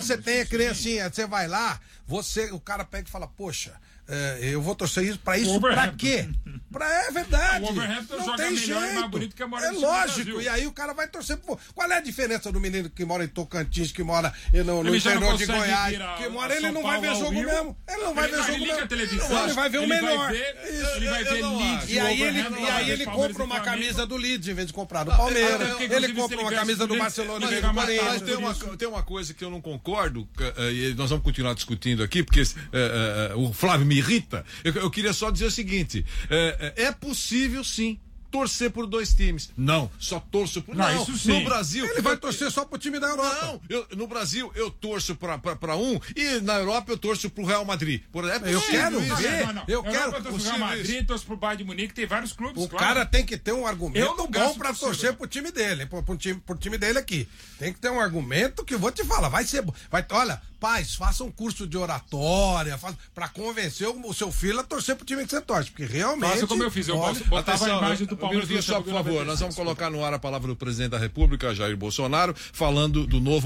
Você tem a criancinha, você vai lá, o cara pega e fala, poxa, eu vou torcer isso pra quê? É verdade. O Wolverhampton não joga tem melhor jeito. e mais bonito que mora É lógico, e aí o cara vai torcer pro... Qual é a diferença do menino que mora em Tocantins, que mora no interior de Goiás, que mora, ele não vai ver jogo mesmo. Ele não vai ver jogo mesmo. Ele vai ver o melhor. Ele vai ver Leeds. E aí ele compra uma camisa do Leeds em vez de comprar do Palmeiras. Ele compra uma camisa do Barcelona. Mas tem uma coisa que eu não concordo, e nós vamos continuar discutindo aqui, porque o Flávio me irrita. Eu queria só dizer o seguinte, é possível sim torcer por dois times. Não, só torço por... Não, isso sim. No Brasil... Ele vai torcer só pro time da Europa. Não, no Brasil eu torço pra um e na Europa eu torço pro Real Madrid. Eu quero ver. Eu quero torcer pro Real Madrid, torço pro Bayern de Munique, tem vários clubes, O cara tem que ter um argumento bom pra torcer pro time dele, pro time dele aqui. Tem que ter um argumento que eu vou te falar, olha, pais, faça um curso de oratória, pra convencer o seu filho a torcer pro time que você torce, porque realmente... Faça como eu fiz, eu botava a imagem do Palmeiras. Só, por favor, nós vamos colocar no ar a palavra do presidente da República, Jair Bolsonaro, falando do novo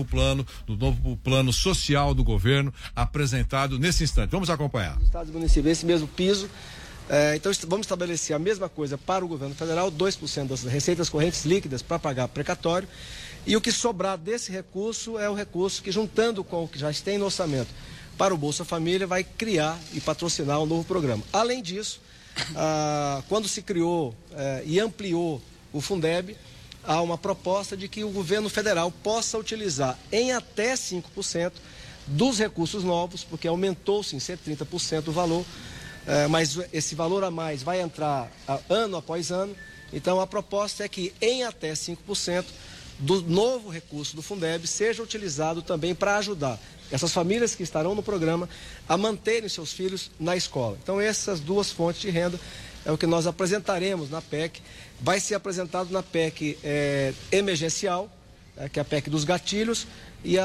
plano social do governo apresentado nesse instante. Vamos acompanhar. Os estados e municípios, esse mesmo piso. Então vamos estabelecer a mesma coisa para o governo federal, 2% das receitas correntes líquidas para pagar precatório. E o que sobrar desse recurso é o recurso que, juntando com o que já tem no orçamento para o Bolsa Família, vai criar e patrocinar um novo programa. Além disso, quando se criou e ampliou o Fundeb, há uma proposta de que o governo federal possa utilizar em até 5% dos recursos novos, porque aumentou-se em 130% o valor, mas esse valor a mais vai entrar ano após ano. Então a proposta é que em até 5% do novo recurso do Fundeb seja utilizado também para ajudar essas famílias que estarão no programa a manterem seus filhos na escola. Então essas duas fontes de renda é o que nós apresentaremos na PEC. Vai ser apresentado na PEC emergencial, que é a PEC dos gatilhos, e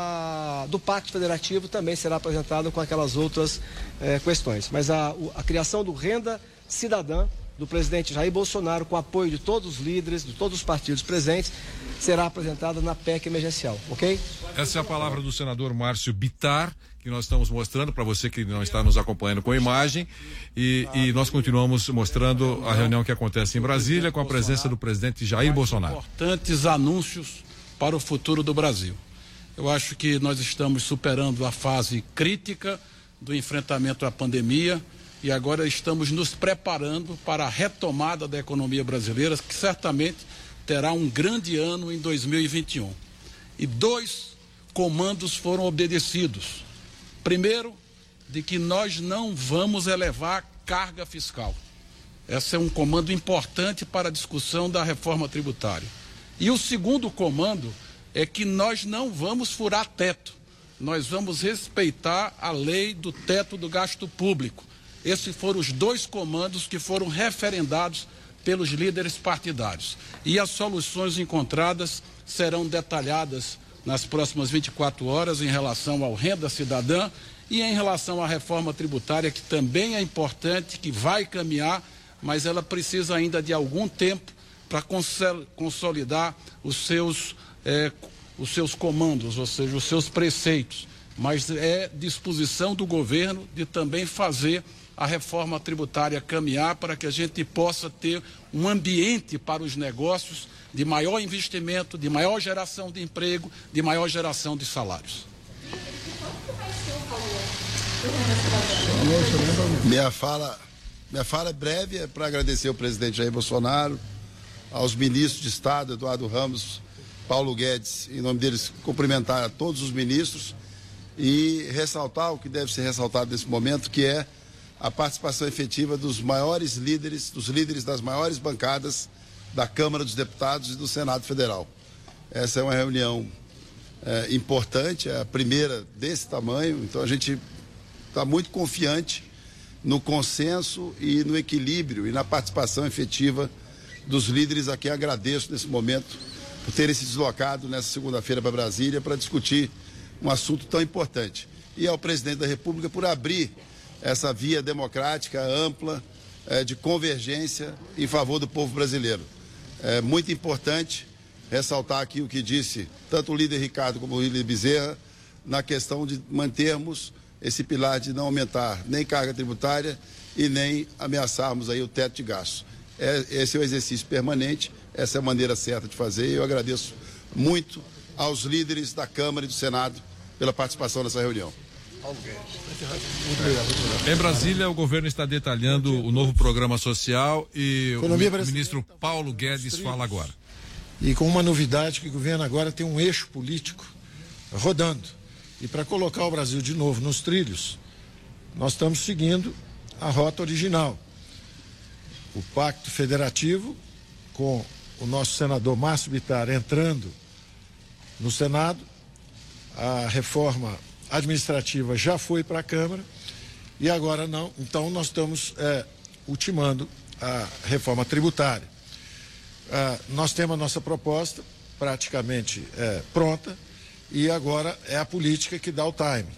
a do Pacto Federativo também será apresentada com aquelas outras questões. Mas a criação do Renda Cidadã, do presidente Jair Bolsonaro, com apoio de todos os líderes, de todos os partidos presentes, será apresentada na PEC emergencial, ok? Essa é a palavra do senador Márcio Bittar, que nós estamos mostrando para você que não está nos acompanhando com imagem, e nós continuamos mostrando a reunião que acontece em Brasília com a presença do presidente Jair Bolsonaro. Importantes anúncios para o futuro do Brasil. Eu acho que nós estamos superando a fase crítica do enfrentamento à pandemia e agora estamos nos preparando para a retomada da economia brasileira, que certamente terá um grande ano em 2021. E 2 comandos foram obedecidos. Primeiro, de que nós não vamos elevar carga fiscal. Esse é um comando importante para a discussão da reforma tributária. E o segundo comando é que nós não vamos furar teto. Nós vamos respeitar a lei do teto do gasto público. Esses foram os 2 comandos que foram referendados pelos líderes partidários. E as soluções encontradas serão detalhadas nas próximas 24 horas em relação ao Renda Cidadã e em relação à reforma tributária, que também é importante, que vai caminhar, mas ela precisa ainda de algum tempo para consolidar os seus comandos, ou seja, os seus preceitos. Mas é disposição do governo de também fazer a reforma tributária caminhar para que a gente possa ter um ambiente para os negócios de maior investimento, de maior geração de emprego, de maior geração de salários. Minha fala é breve, é para agradecer ao presidente Jair Bolsonaro, aos ministros de Estado, Eduardo Ramos, Paulo Guedes, em nome deles cumprimentar a todos os ministros e ressaltar o que deve ser ressaltado nesse momento, que é a participação efetiva dos maiores líderes, dos líderes das maiores bancadas da Câmara dos Deputados e do Senado Federal. Essa é uma reunião importante, é a primeira desse tamanho, então a gente está muito confiante no consenso e no equilíbrio e na participação efetiva dos líderes a quem agradeço nesse momento por terem se deslocado nessa segunda-feira para Brasília para discutir um assunto tão importante. E ao presidente da República por abrir essa via democrática ampla de convergência em favor do povo brasileiro. É muito importante ressaltar aqui o que disse tanto o líder Ricardo como o líder Bezerra, na questão de mantermos esse pilar de não aumentar nem carga tributária e nem ameaçarmos aí o teto de gastos. Esse é o exercício permanente, essa é a maneira certa de fazer, e eu agradeço muito aos líderes da Câmara e do Senado pela participação nessa reunião. Em Brasília, o governo está detalhando o novo programa social e o ministro Paulo Guedes fala agora. E com uma novidade, que o governo agora tem um eixo político rodando. E para colocar o Brasil de novo nos trilhos, nós estamos seguindo a rota original. O Pacto Federativo, com o nosso senador Márcio Bittar entrando no Senado, a reforma administrativa já foi para a Câmara e agora não. Então nós estamos ultimando a reforma tributária. Nós temos a nossa proposta praticamente pronta e agora é a política que dá o time.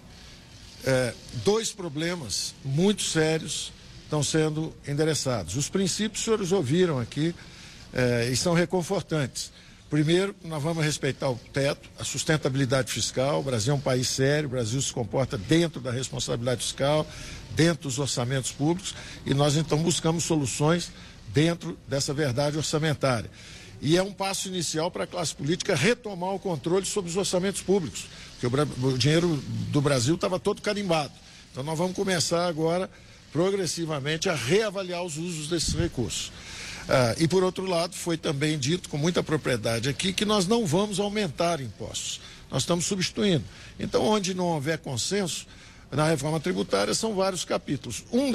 Dois problemas muito sérios estão sendo endereçados. Os princípios os senhores ouviram aqui e são reconfortantes. Primeiro, nós vamos respeitar o teto, a sustentabilidade fiscal. O Brasil é um país sério, o Brasil se comporta dentro da responsabilidade fiscal, dentro dos orçamentos públicos, e nós então buscamos soluções dentro dessa verdade orçamentária. E é um passo inicial para a classe política retomar o controle sobre os orçamentos públicos, porque o dinheiro do Brasil estava todo carimbado. Então nós vamos começar agora, progressivamente, a reavaliar os usos desses recursos. E por outro lado, foi também dito com muita propriedade aqui que nós não vamos aumentar impostos, nós estamos substituindo. Então, onde não houver consenso na reforma tributária, são vários capítulos. Um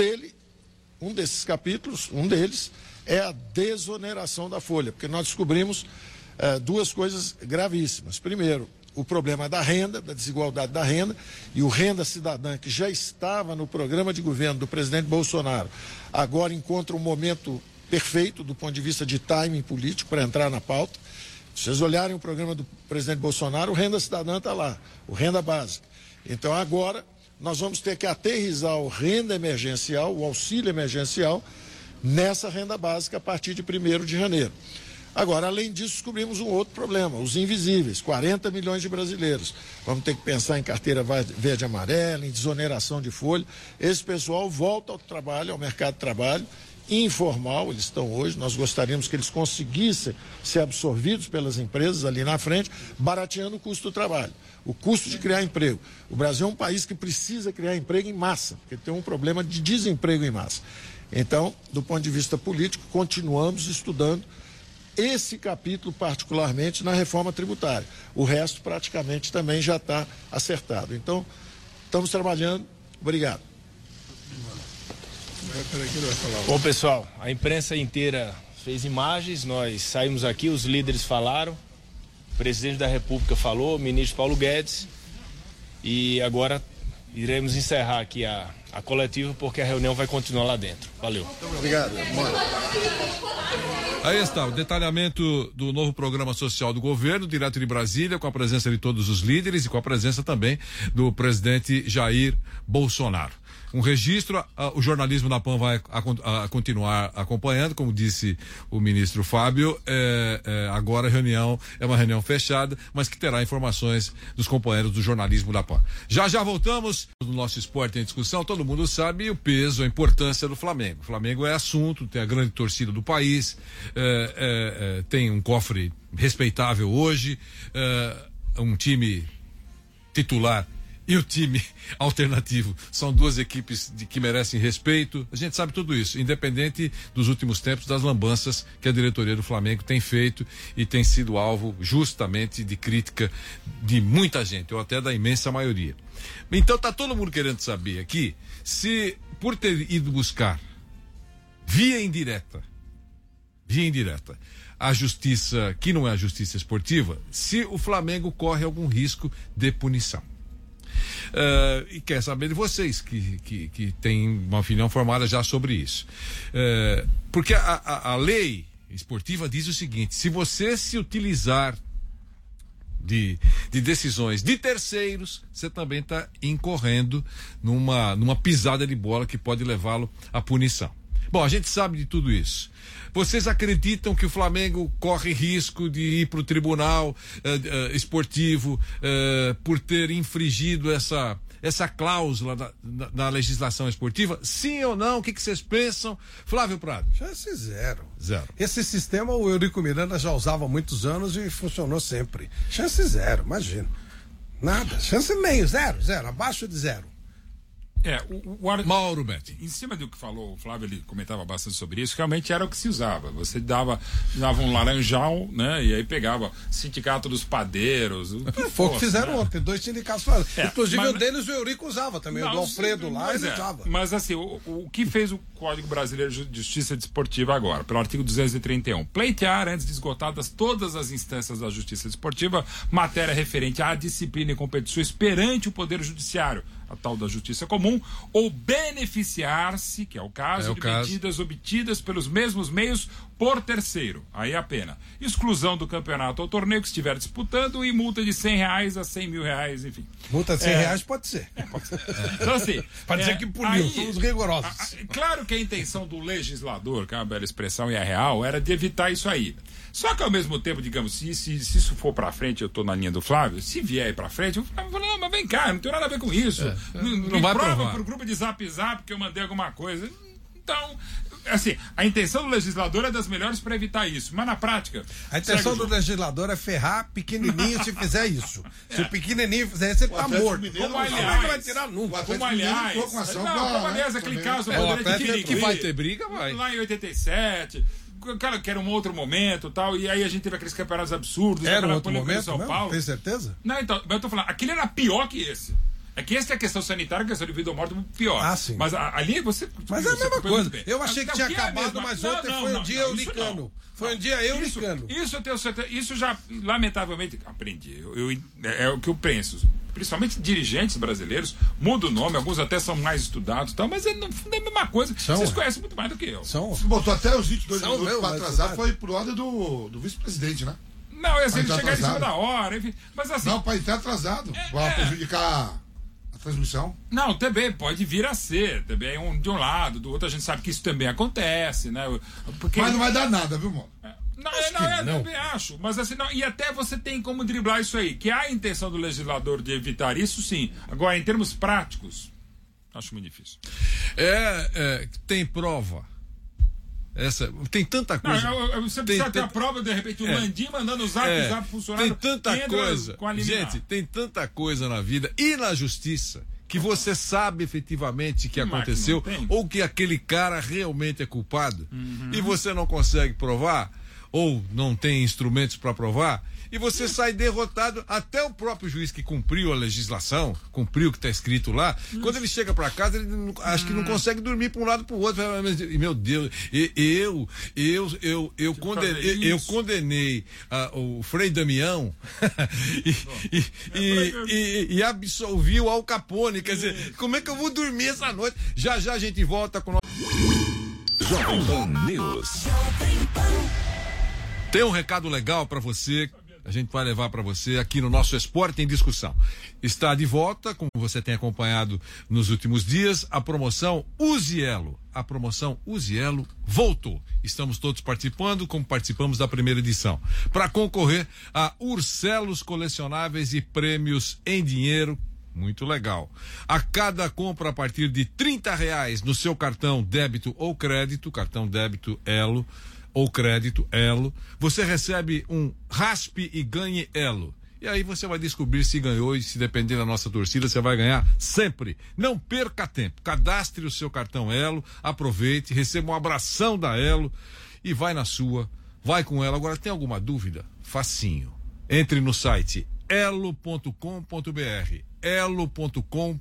desses capítulos é a desoneração da folha, porque nós descobrimos duas coisas gravíssimas. Primeiro, o problema da renda, da desigualdade da renda, e o Renda Cidadã, que já estava no programa de governo do presidente Bolsonaro, agora encontra um momento perfeito do ponto de vista de timing político para entrar na pauta. Se vocês olharem o programa do presidente Bolsonaro, o Renda Cidadã está lá, o Renda Básica. Então agora nós vamos ter que aterrissar o renda emergencial, o auxílio emergencial, nessa renda básica a partir de 1º de janeiro. Agora, além disso, descobrimos um outro problema, os invisíveis, 40 milhões de brasileiros. Vamos ter que pensar em carteira verde e amarela, em desoneração de folha. Esse pessoal volta ao trabalho, ao mercado de trabalho, informal, eles estão hoje, nós gostaríamos que eles conseguissem ser absorvidos pelas empresas ali na frente, barateando o custo do trabalho, o custo de criar emprego. O Brasil é um país que precisa criar emprego em massa, porque tem um problema de desemprego em massa. Então, do ponto de vista político, continuamos estudando esse capítulo particularmente na reforma tributária. O resto praticamente também já está acertado. Então, estamos trabalhando. Obrigado. Bom, pessoal, a imprensa inteira fez imagens, nós saímos aqui, os líderes falaram, o presidente da República falou, o ministro Paulo Guedes, e agora iremos encerrar aqui a coletiva porque a reunião vai continuar lá dentro. Valeu. Muito obrigado. Aí está o detalhamento do novo programa social do governo, direto de Brasília, com a presença de todos os líderes e com a presença também do presidente Jair Bolsonaro. Um registro, o jornalismo da PAN vai continuar acompanhando, como disse o ministro Fábio, agora a reunião é uma reunião fechada, mas que terá informações dos companheiros do jornalismo da PAN. Já voltamos no nosso Esporte em Discussão. Todo mundo sabe o peso, a importância do Flamengo. O Flamengo é assunto, tem a grande torcida do país, tem um cofre respeitável hoje, um time titular e o time alternativo. São duas equipes que merecem respeito. A gente sabe tudo isso, independente dos últimos tempos, das lambanças que a diretoria do Flamengo tem feito e tem sido alvo justamente de crítica de muita gente, ou até da imensa maioria. Então tá todo mundo querendo saber aqui se, por ter ido buscar via indireta, a justiça, que não é a justiça esportiva, se o Flamengo corre algum risco de punição. E quer saber de vocês que têm uma opinião formada já sobre isso. Porque a lei esportiva diz o seguinte: se você se utilizar de decisões de terceiros, você também está incorrendo numa pisada de bola que pode levá-lo à punição. Bom, a gente sabe de tudo isso. Vocês acreditam que o Flamengo corre risco de ir para o tribunal esportivo por ter infringido essa cláusula na legislação esportiva? Sim ou não? O que vocês pensam? Flávio Prado. Chance zero. Esse sistema o Eurico Miranda já usava há muitos anos e funcionou sempre. Chance zero, imagina. Nada. Chance meio, zero. Abaixo de zero. Mauro Betti. Em cima do que falou o Flávio, ele comentava bastante sobre isso, realmente era o que se usava. Você dava um laranjal, né? E aí pegava sindicato dos padeiros. Foi o que fizeram ontem, 2 sindicatos falaram. Inclusive um deles o Eurico usava também, o do Alfredo lá, ele usava. Mas assim, o que fez o Código Brasileiro de Justiça Desportiva agora, pelo artigo 231? Pleitear, antes de esgotadas todas as instâncias da Justiça Desportiva, matéria referente à disciplina e competições perante o Poder Judiciário, a tal da justiça comum, ou beneficiar-se, que é o caso, medidas obtidas pelos mesmos meios por terceiro. Aí a pena. Exclusão do campeonato ou torneio que estiver disputando e multa de R$100 a R$100 mil, enfim. Multa de R$100 pode ser. Pode ser. Então assim... Pode dizer que puniu, são os rigorosos. Claro que a intenção do legislador, que é uma bela expressão e é real, era de evitar isso aí. Só que ao mesmo tempo, digamos, se isso for pra frente, eu tô na linha do Flávio, se vier aí pra frente, eu falo, não, mas vem cá, não tem nada a ver com isso. Não vai provar. Pro grupo de Zap que eu mandei alguma coisa. Então, assim, a intenção do legislador é das melhores para evitar isso, mas na prática... A intenção do legislador é ferrar pequenininho se fizer isso. Se o pequenininho fizer isso, ele tá morto. Como aliás... Não vai tirar nunca. Como aliás, aquele caso... Que vai ter briga, vai. Lá em 87... Cara, que era um outro momento e tal, e aí a gente teve aqueles campeonatos absurdos. Era um outro momento, São Paulo. Tem certeza? Não, então, eu tô falando, aquele era pior que esse. É que esse é a questão sanitária, a questão de vida ou morte pior. Ah, sim. Mas ali você... Mas é a mesma coisa. Eu achei que tinha acabado, mas ontem foi um dia eunicano. Foi um dia eunicano. Isso eu tenho certeza. Isso já, lamentavelmente, aprendi. É o que eu penso. Principalmente dirigentes brasileiros, mudam o nome, alguns até são mais estudados e tal, mas no fundo é a mesma coisa. Vocês conhecem muito mais do que eu. Você botou até os 22 minutos para atrasar, foi por ordem do vice-presidente, né? Não, ele chegar em cima da hora, enfim. Mas assim. Não, para estar atrasado. Para prejudicar a transmissão. Não, também pode vir a ser. Também de um lado, do outro, a gente sabe que isso também acontece, né? Porque... Mas não vai dar nada, viu, mano? Eu também acho. Mas assim, não, e até você tem como driblar isso aí. Que há a intenção do legislador de evitar isso, sim. Agora, em termos práticos, acho muito difícil. Tem prova. Tem tanta coisa. Você precisa ter a prova, de repente, o Landim mandando o zap funcionando. Tem tanta coisa. Gente, tem tanta coisa na vida e na justiça que você sabe efetivamente que aconteceu ou que aquele cara realmente é culpado e você não consegue provar ou não tem instrumentos para provar e você sai derrotado. Até o próprio juiz que cumpriu a legislação, cumpriu o que está escrito lá, quando ele chega para casa, ele acho que não consegue dormir para um lado para o outro. Meu Deus, eu condenei o Frei Damião e absolvi o Al Capone. Quer dizer, como é que eu vou dormir essa noite? Já a gente volta com Jovem Pan News. Tem um recado legal para você, a gente vai levar para você aqui no nosso Esporte em Discussão. Está de volta, como você tem acompanhado nos últimos dias, a promoção Use Elo. A promoção Use Elo voltou. Estamos todos participando, como participamos da primeira edição, para concorrer a urcelos colecionáveis e prêmios em dinheiro. Muito legal. A cada compra a partir de R$30 no seu cartão débito ou crédito, cartão débito Elo ou crédito Elo, você recebe um raspe e ganhe Elo. E aí você vai descobrir se ganhou e se depender da nossa torcida, você vai ganhar sempre. Não perca tempo. Cadastre o seu cartão Elo, aproveite, receba um abração da Elo e vai na sua, vai com ela. Agora, tem alguma dúvida? Facinho. Entre no site elo.com.br. elo.com.br.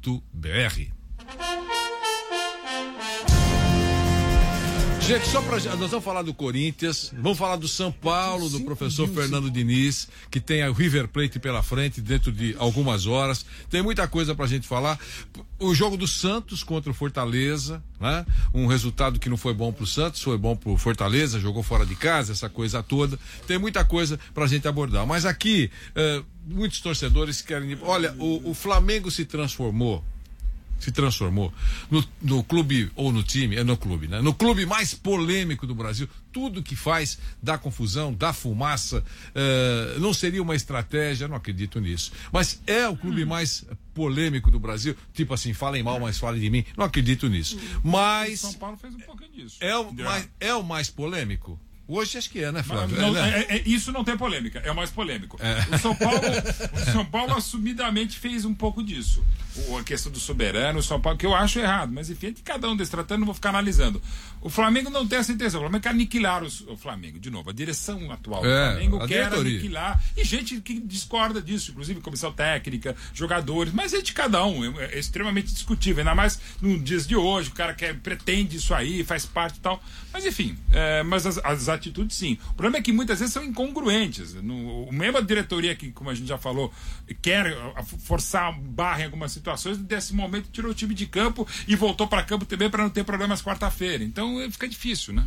Gente, nós vamos falar do Corinthians, vamos falar do São Paulo, do professor Fernando Diniz, que tem o River Plate pela frente dentro de algumas horas. Tem muita coisa pra gente falar. O jogo do Santos contra o Fortaleza, né? Um resultado que não foi bom pro Santos, foi bom pro Fortaleza, jogou fora de casa, essa coisa toda. Tem muita coisa pra gente abordar. Mas aqui, muitos torcedores querem... Olha, o Flamengo se transformou se transformou no clube, ou no time, no clube, né? No clube mais polêmico do Brasil. Tudo que faz dá confusão, dá fumaça, não seria uma estratégia, não acredito nisso. Mas é o clube mais polêmico do Brasil, tipo assim, falem mal, mas falem de mim, não acredito nisso. Mas São Paulo fez um pouquinho disso. É o mais polêmico? Hoje acho que é, né, Flávio? Isso não tem polêmica, é o mais polêmico. O São Paulo assumidamente fez um pouco disso. A questão do soberano, o São Paulo, que eu acho errado, mas enfim, de cada um desses tratando, não vou ficar analisando. O Flamengo não tem essa intenção, o Flamengo quer aniquilar o Flamengo, de novo, a direção atual do Flamengo quer aniquilar, e gente que discorda disso, inclusive comissão técnica, jogadores, mas é de cada um, é extremamente discutível, ainda mais nos dias de hoje, o cara pretende isso aí, faz parte e tal, mas enfim, mas as atitudes sim. O problema é que muitas vezes são incongruentes. O mesmo a diretoria que, como a gente já falou, quer forçar barra em algumas situações, desse momento tirou o time de campo e voltou para campo também para não ter problemas quarta-feira. Então fica difícil, né?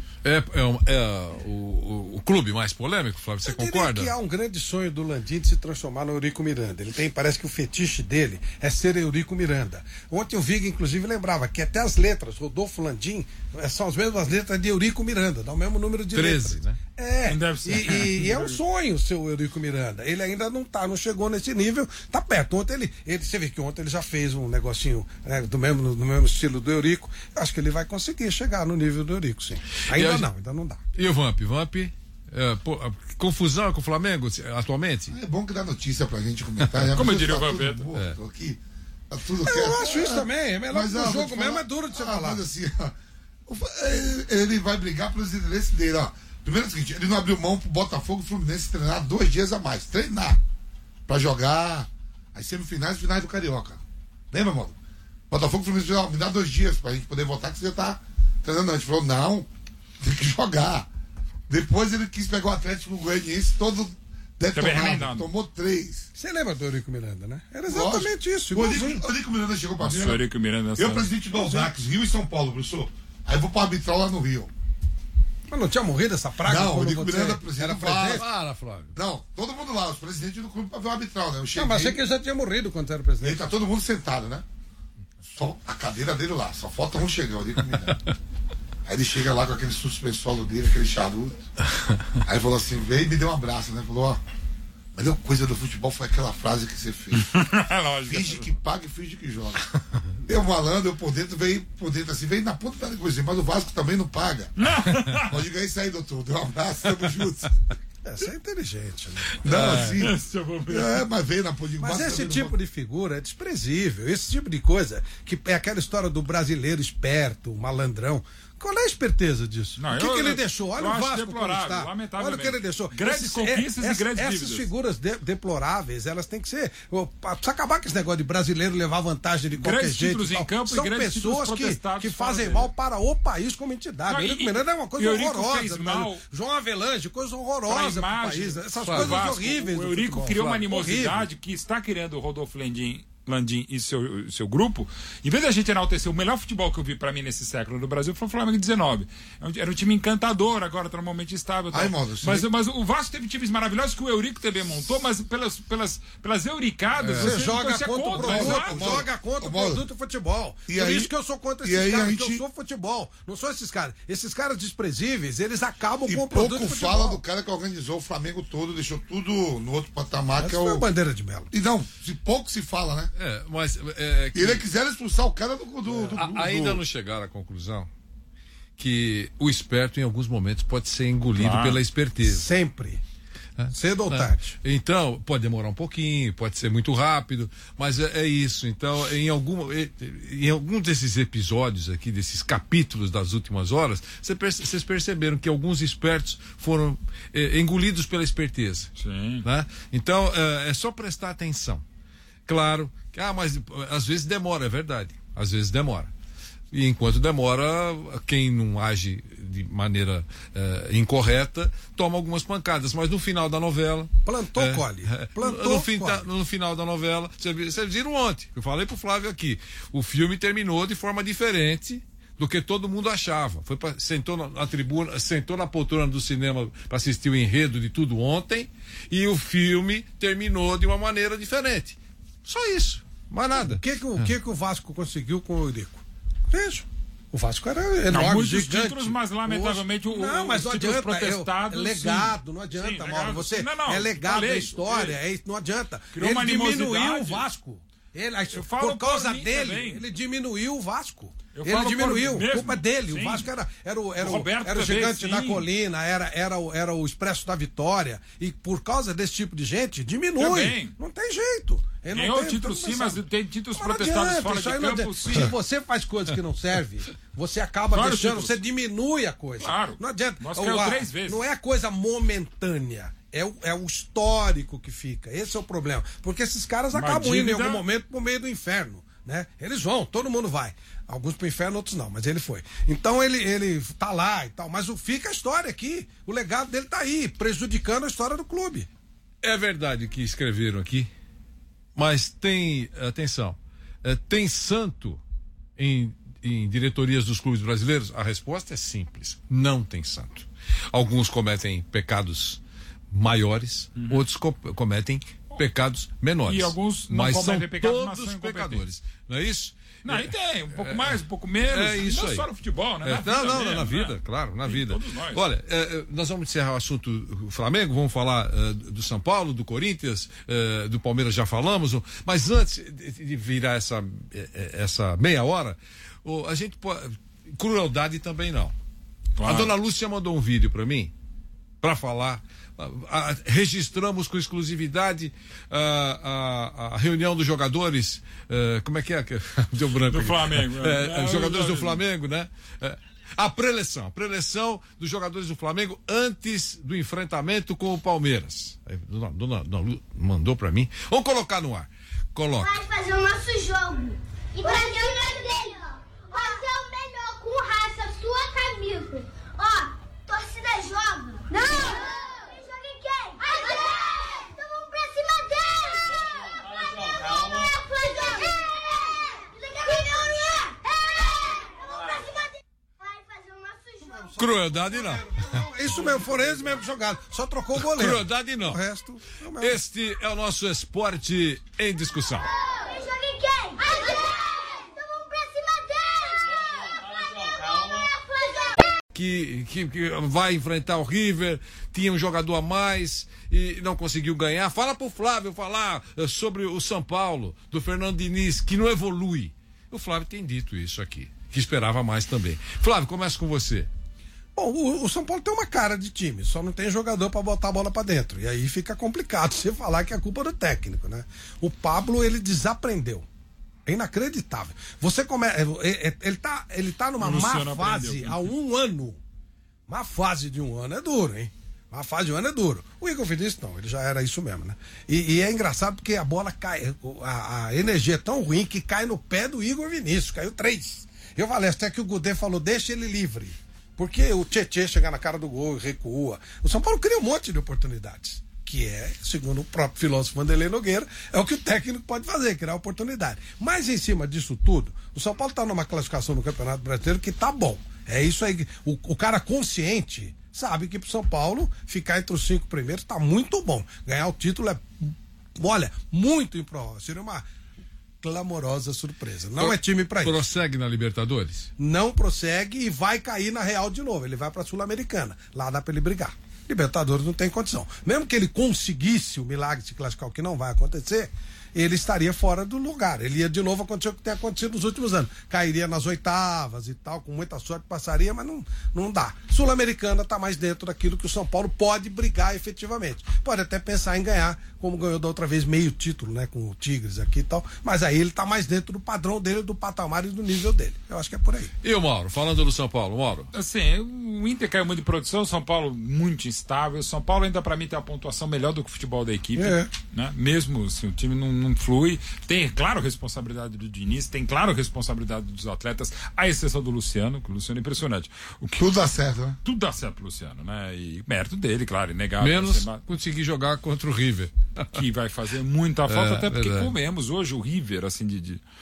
O clube mais polêmico, Flávio, você concorda? Que há um grande sonho do Landim de se transformar no Eurico Miranda. Parece que o fetiche dele é ser Eurico Miranda. Ontem o Viga, inclusive, lembrava que até as letras, Rodolfo Landim, são as mesmas letras de Eurico Miranda, dá o mesmo número de 13, letras. Né? E é um sonho ser o Eurico Miranda. Ele ainda não chegou nesse nível, tá perto. Ontem você vê que ontem ele já fez um negocinho, né, no mesmo estilo do Eurico. Acho que ele vai conseguir chegar no nível do Eurico, sim. Ainda não dá. E o Vamp? Confusão com o Flamengo atualmente? É bom que dá notícia pra gente comentar. Como eu diria o Vampeta. Aqui, eu acho isso também. É melhor que o jogo mesmo, é duro de você falar. Mas assim, ele vai brigar pelos interesses dele, ó. Primeiro é o seguinte, ele não abriu mão pro Botafogo e Fluminense treinar 2 dias a mais. Treinar. Pra jogar as semifinais e finais do Carioca. Lembra, mano? Botafogo e Fluminense falou, me dá 2 dias pra gente poder votar que você tá treinando antes. Falou, não, tem que jogar. Depois ele quis pegar o Atlético Goianiense todo detonado. Tomou 3. Você lembra do Eurico Miranda, né? Era exatamente isso. O Eurico Miranda chegou pra mim. Eu, presidente do Aldax, Rio e São Paulo, professor. Aí eu vou pra arbitral lá no Rio. Mas não tinha morrido essa praga? Não, o Eurico Miranda era presidente. Flávio. Não, todo mundo lá, os presidentes do clube pra ver o arbitral, né? Eu cheguei, mas achei que ele já tinha morrido quando era presidente. Ele tá todo mundo sentado, né? Só a cadeira dele lá, só falta um chegar, o Eurico Miranda. Aí ele chega lá com aquele suspensório dele, aquele charuto. Aí falou assim, veio e me deu um abraço, né? Falou, ó, a melhor coisa do futebol foi aquela frase que você fez. Finge que paga e finge que joga. Eu malandro, eu por dentro, veio na ponta da coisa, mas o Vasco também não paga. Pode ganhar isso aí, doutor. Deu um abraço, tamo juntos. Você é inteligente, né? Não, assim. Mas veio na ponta de Mas esse tipo de figura é desprezível. Esse tipo de coisa, que é aquela história do brasileiro esperto, malandrão. Qual é a esperteza disso? Não, o que ele deixou? Olha o Vasco como está. Olha o que ele deixou. Grandes conquistas e grandes dívidas. Essas figuras deploráveis, elas têm que ser... Precisa acabar com esse negócio de brasileiro levar vantagem de qualquer jeito. Em campo são pessoas que fazem mal para o país como entidade. O Eurico Miranda é uma coisa horrorosa. João Avelange, coisa horrorosa para o país. Essas coisas horríveis. O Eurico criou uma animosidade que está criando o Rodolfo Landim e seu grupo. Em vez da gente enaltecer o melhor futebol que eu vi pra mim nesse século no Brasil foi o Flamengo 19. Era um time encantador, agora tá num momento estável. Mas o Vasco teve times maravilhosos que o Eurico também montou, mas pelas euricadas você joga contra o produto do futebol. Por isso que eu sou contra esses caras, porque eu sou futebol. Não sou esses caras. Esses caras desprezíveis, eles acabam com o produto do futebol. Fala do cara que organizou o Flamengo todo, deixou tudo no outro patamar, que é o... foi a bandeira de Melo. E não, pouco se fala, né? Que... Ele quiser expulsar o cara do ainda não chegaram à conclusão que o esperto em alguns momentos pode ser engolido pela esperteza. Sempre. Cedo ou tarde. Então, pode demorar um pouquinho, pode ser muito rápido, mas é isso. Então, em algum desses episódios aqui, desses capítulos das últimas horas, vocês perceberam que alguns espertos foram engolidos pela esperteza. Sim. Né? Então, é só prestar atenção. Claro, mas às vezes demora, é verdade. Às vezes demora. E enquanto demora, quem não age de maneira incorreta toma algumas pancadas. Mas no final da novela. Colhe. No final da novela, vocês viram ontem, eu falei pro Flávio aqui. O filme terminou de forma diferente do que todo mundo achava. Sentou na tribuna, sentou na poltrona do cinema para assistir o enredo de tudo ontem. E o filme terminou de uma maneira diferente. Só isso. Mais nada. O que o Vasco conseguiu com o Eurico? Veja. O Vasco era enorme, muitos gigante. títulos, mas lamentavelmente mas não adianta, protestados, legado, não adianta, sim, Mauro. Você é legado falei, da história, não adianta. Criou ele uma diminuiu o Vasco. Por causa dele, também. ele diminuiu o Vasco. Ele diminuiu, culpa dele. Sim. O Vasco era o Roberto gigante também, da colina, era o Expresso da Vitória. E por causa desse tipo de gente, diminui. Também. Não tem jeito. Ganhou títulos sim, mas tem títulos protestados fora de campo, sim. Se você faz coisas que não servem, você acaba deixando, você diminui a coisa. Claro. Não adianta. Nós caiu 3 vezes. Não é coisa momentânea. É o histórico que fica. Esse é o problema. Porque esses caras acabam indo em algum momento pro meio do inferno. Né? Eles vão, todo mundo vai. Alguns pro inferno, outros não, mas ele foi. Então ele tá lá e tal. Mas fica a história aqui. O legado dele tá aí, prejudicando a história do clube. É verdade que escreveram aqui, mas tem, atenção, tem santo em diretorias dos clubes brasileiros? A resposta é simples, não tem santo. Alguns cometem pecados maiores, outros cometem pecados menores. E alguns não mas cometem são pecados, todos mas são pecadores, não é isso? Não, aí tem, um pouco mais, um pouco menos. É isso não aí. só no futebol, né? Na vida, claro, na vida. Todos nós. Olha, nós vamos encerrar o assunto do Flamengo, vamos falar do São Paulo, do Corinthians, do Palmeiras já falamos, mas antes de virar essa meia hora, a gente pode... Crueldade também não. Claro. A dona Lúcia mandou um vídeo para mim, para falar... registramos com exclusividade a reunião dos jogadores, como é que deu branco do Flamengo, os jogadores do Flamengo, né? A preleção dos jogadores do Flamengo antes do enfrentamento com o Palmeiras. Dona Lu mandou para mim. Vamos colocar no ar. Coloca. Vai fazer o nosso jogo e trazer o melhor. Você é o melhor com raça, sua camisa. Ó, torcida joga. Não! Crueldade não. Isso mesmo, foram eles mesmo jogados. Só trocou o goleiro. Crueldade não. O resto. Este é o nosso esporte em discussão. Que vai enfrentar o River, tinha um jogador a mais e não conseguiu ganhar. Fala pro Flávio falar sobre o São Paulo, do Fernando Diniz, que não evolui. O Flávio tem dito isso aqui, que esperava mais também. Flávio, começa com você. Bom, o São Paulo tem uma cara de time, só não tem jogador para botar a bola para dentro. E aí fica complicado você falar que é culpa do técnico, né? O Pablo, ele desaprendeu. É inacreditável. Você ele tá numa má fase há um ano. Uma fase de um ano é duro, hein? Uma fase de um ano é duro. O Igor Vinícius não, ele já era isso mesmo, né? E é engraçado porque a bola cai, a energia é tão ruim que cai no pé do Igor Vinícius, caiu 3. Eu falei, até que o Godet falou, deixa ele livre. Porque o Tietê chega na cara do gol e recua. O São Paulo cria um monte de oportunidades. Que é, segundo o próprio filósofo Vanderlei Nogueira, é o que o técnico pode fazer, criar oportunidade. Mas em cima disso tudo, o São Paulo está numa classificação no Campeonato Brasileiro que tá bom. É isso aí. O cara consciente sabe que pro São Paulo ficar entre os 5 primeiros tá muito bom. Ganhar o título é, olha, muito improvável. Seria uma clamorosa surpresa. Não é time pra isso. Prossegue na Libertadores? Não prossegue e vai cair na Real de novo. Ele vai pra Sul-Americana. Lá dá pra ele brigar. Libertadores não tem condição. Mesmo que ele conseguisse o milagre de se classificar, o que não vai acontecer, ele estaria fora do lugar. Ele ia de novo acontecer o que tem acontecido nos últimos anos. Cairia nas oitavas e tal, com muita sorte passaria, mas não dá. Sul-Americana está mais dentro daquilo que o São Paulo pode brigar efetivamente. Pode até pensar em ganhar, como ganhou da outra vez meio título, né, com o Tigres aqui e tal, mas aí ele está mais dentro do padrão dele, do patamar e do nível dele. Eu acho que é por aí. E o Mauro, falando do São Paulo, Mauro? Assim, o Inter caiu muito de produção, o São Paulo muito instável, o São Paulo ainda para mim tem uma pontuação melhor do que o futebol da equipe, né? Mesmo assim, o time não flui, tem claro responsabilidade do Diniz, tem claro responsabilidade dos atletas, à exceção do Luciano, que o Luciano é impressionante. Tudo dá certo, né? Tudo dá certo pro Luciano, né? E mérito dele, claro, inegável. Menos conseguir jogar contra o River. Que vai fazer muita falta, até porque comemos hoje o River, assim,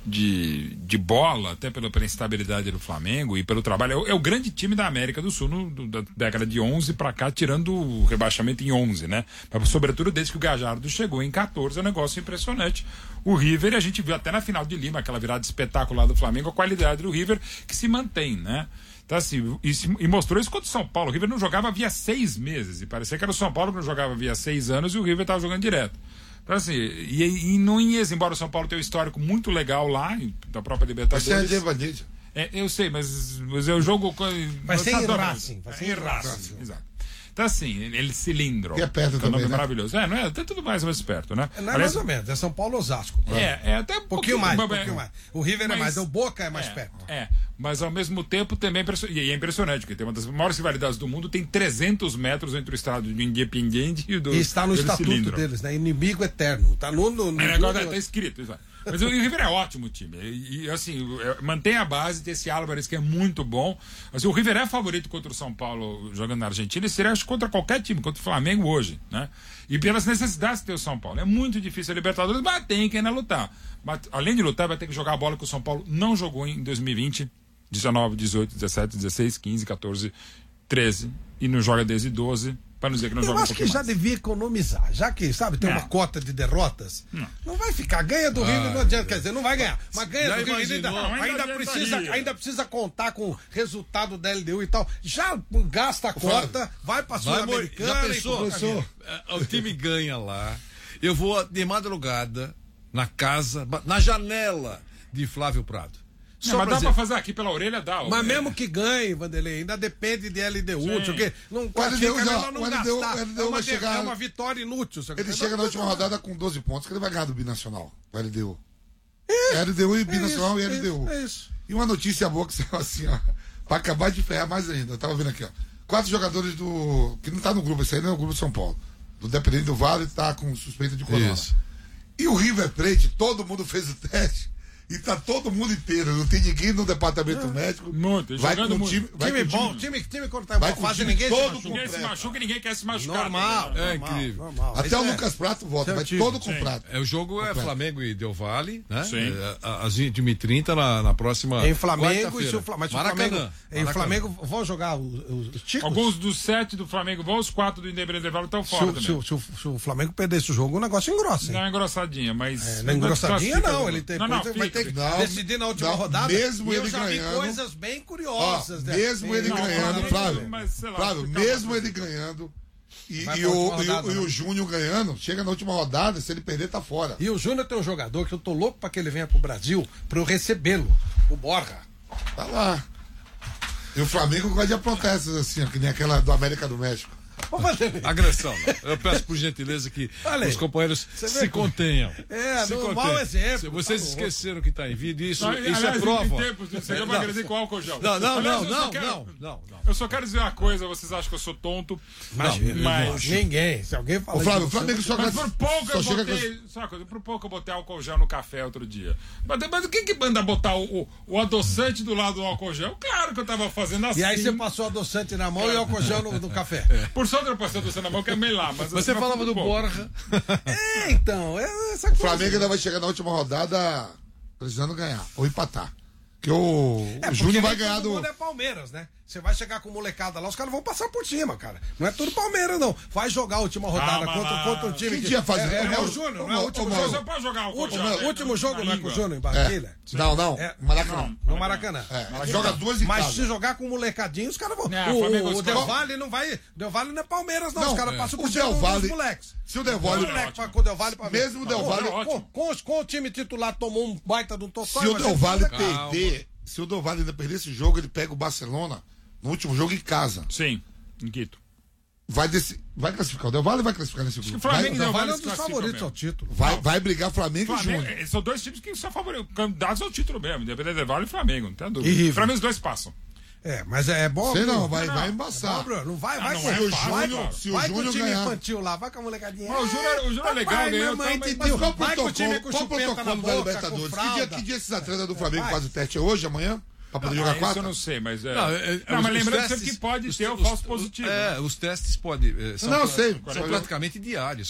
de bola, até pela instabilidade do Flamengo e pelo trabalho. É o grande time da América do Sul da década de 11 para cá, tirando o rebaixamento em 11, né? Mas, sobretudo desde que o Gallardo chegou em 14, é um negócio impressionante. O River, a gente viu até na final de Lima, aquela virada espetacular do Flamengo, a qualidade do River que se mantém, né? Então, assim, e mostrou isso contra o São Paulo. O River não jogava havia 6 meses, e parecia que era o São Paulo que não jogava havia 6 anos e o River estava jogando direto. Então, assim, e não ia, embora o São Paulo tenha um histórico muito legal lá, da própria Libertadores. Eu sei, mas é o jogo. Vai ser em Racing. Exato. Então, assim, ele cilindro. Que é perto também, nome, né? Maravilhoso. Não é até tudo mais perto, né? Não é mais ou menos, é São Paulo Osasco. É até um pouquinho mais. O River é mais, o Boca é mais perto. Mas ao mesmo tempo também é impressionante, porque tem uma das maiores rivalidades do mundo, tem 300 metros entre o estado de Independiente e o do E está no estatuto cilindro deles, né? Inimigo eterno. Tá no negócio tá escrito, isso. Mas o River é ótimo time. E assim, mantém a base desse Álvares que é muito bom. Assim, o River é favorito contra o São Paulo jogando na Argentina e seria acho, contra qualquer time, contra o Flamengo hoje, né? E pelas necessidades que tem o São Paulo. É muito difícil a Libertadores, mas tem que ainda lutar. Mas, além de lutar, vai ter que jogar a bola que o São Paulo não jogou em 2020, 19, 18, 17, 16, 15, 14, 13 e não joga desde 12. Para não dizer que não joga. Eu acho que já devia economizar, já que, sabe, tem uma cota de derrotas. Não vai ficar, ganha do River, não adianta, quer dizer, não vai ganhar. Mas ganha do River ainda precisa contar com o resultado da LDU e tal. Já gasta a cota, vai pra Sul-Americana. Já pensou? O time ganha lá. Eu vou de madrugada na casa, na janela de Flávio Prado. Mas dá pra fazer aqui pela orelha, dá. Mas mesmo que ganhe, Vanderlei, ainda depende de LDU, não sei o quê. Não pode é uma vitória inútil. Ele chega na última rodada com 12 pontos, que ele vai ganhar do Binacional, o LDU. LDU e Binacional e LDU. É isso. E uma notícia boa que saiu assim, ó, pra acabar de ferrar mais ainda. Eu tava vendo aqui, ó. 4 jogadores que não tá no grupo, esse aí não é o grupo de São Paulo. Do Independente do Vale tá com suspeita de corona. Isso. E o River Plate, todo mundo fez o teste. E tá todo mundo inteiro, não tem ninguém no departamento médico. Muito, vai com o time, vai time com bom, time quando tá em boa fase, ninguém se machuca e ninguém quer se machucar. Normal, é incrível. Normal. Até o Lucas Prato volta, vai todo com Prato. O jogo é Flamengo e Del Valle, né? Sim. Às 21h30 na próxima. Em Flamengo e o Flamengo vão jogar os ticos. Alguns dos 7 do Flamengo vão, os 4 do Independente Del Valle estão fora. Se o Flamengo perder esse jogo, o negócio engrossa. Não é engrossadinha, mas. Não é engrossadinha, não. Ele tem que decidir na última rodada. Mesmo ele já ganhando. Vi coisas bem curiosas. Mesmo ele ganhando, Flávio. Mesmo ele ganhando. E o Júnior ganhando, chega na última rodada, se ele perder, tá fora. E o Júnior tem um jogador que eu tô louco pra que ele venha pro Brasil pra eu recebê-lo. O Borja. Tá lá. E o Flamengo gosta de aprontar essas assim, ó, que nem aquela do América do México. Agressão. Eu peço por gentileza que os companheiros se contenham. Mau exemplo. Vocês esqueceram que está em vídeo. Isso é prova. Você já vai agredir com álcool gel. Não. Eu só quero dizer uma coisa, vocês acham que eu sou tonto? Mas ninguém. Se alguém fala o Flamengo só por pouco eu botei álcool gel no café outro dia. Mas o que manda botar o adoçante do lado do álcool gel? Claro que eu tava fazendo assim. E aí você passou o adoçante na mão e o álcool gel no café. Por sorte eu passei o adoçante na mão, que é meio lá. Mas você falava do Borja. Então, essa coisa. O Flamengo ainda vai chegar na última rodada precisando ganhar, ou empatar. Que o Júnior vai ganhar do. É Palmeiras, né? Você vai chegar com molecada lá, os caras vão passar por cima, cara. Não é tudo Palmeiras, não. Vai jogar a última rodada contra o time. Que dia fazer? É o Júnior, não é o último jogo. Você pode jogar o último jogo não é com o Júnior em Barranquilla? Não. Maracanã. No Maracanã. Joga duas em casa. Mas se jogar com molecadinho, os caras vão. O Del Valle não vai. Del Valle não é Palmeiras, não. Os caras passam por cima dos moleques. Se o Del Valle. Com o Del Valle pra mesmo o Del Valle. Com o time titular tomou um baita de um totó. Se o Del Valle perder. Se o Del Valle ainda perder esse jogo, ele pega o Barcelona no último jogo em casa. Sim, em Quito. Vai classificar. O Del Valle vai classificar nesse grupo. O Flamengo e o Del Valle é um dos favoritos ao título. Vai brigar Flamengo e Júnior. São dois times que são favoritos, candidatos ao título mesmo. Independente do Del Valle e Flamengo, não tem dúvida. Flamengo os dois passam. Mas é bom. Sei não, vai embaçar. Não vai se o Júnior time ganhar. Infantil lá, vai com a molecadinha. O Júnior é legal, ganhou. Vai com o time com chupeta na boca, Libertadores. Que dia esses atletas do Flamengo fazem o teste? É hoje, amanhã? Pra poder jogar 4? Isso eu não sei, mas mas lembrando sempre que pode ter o falso positivo. Os testes podem. São praticamente diários, cara.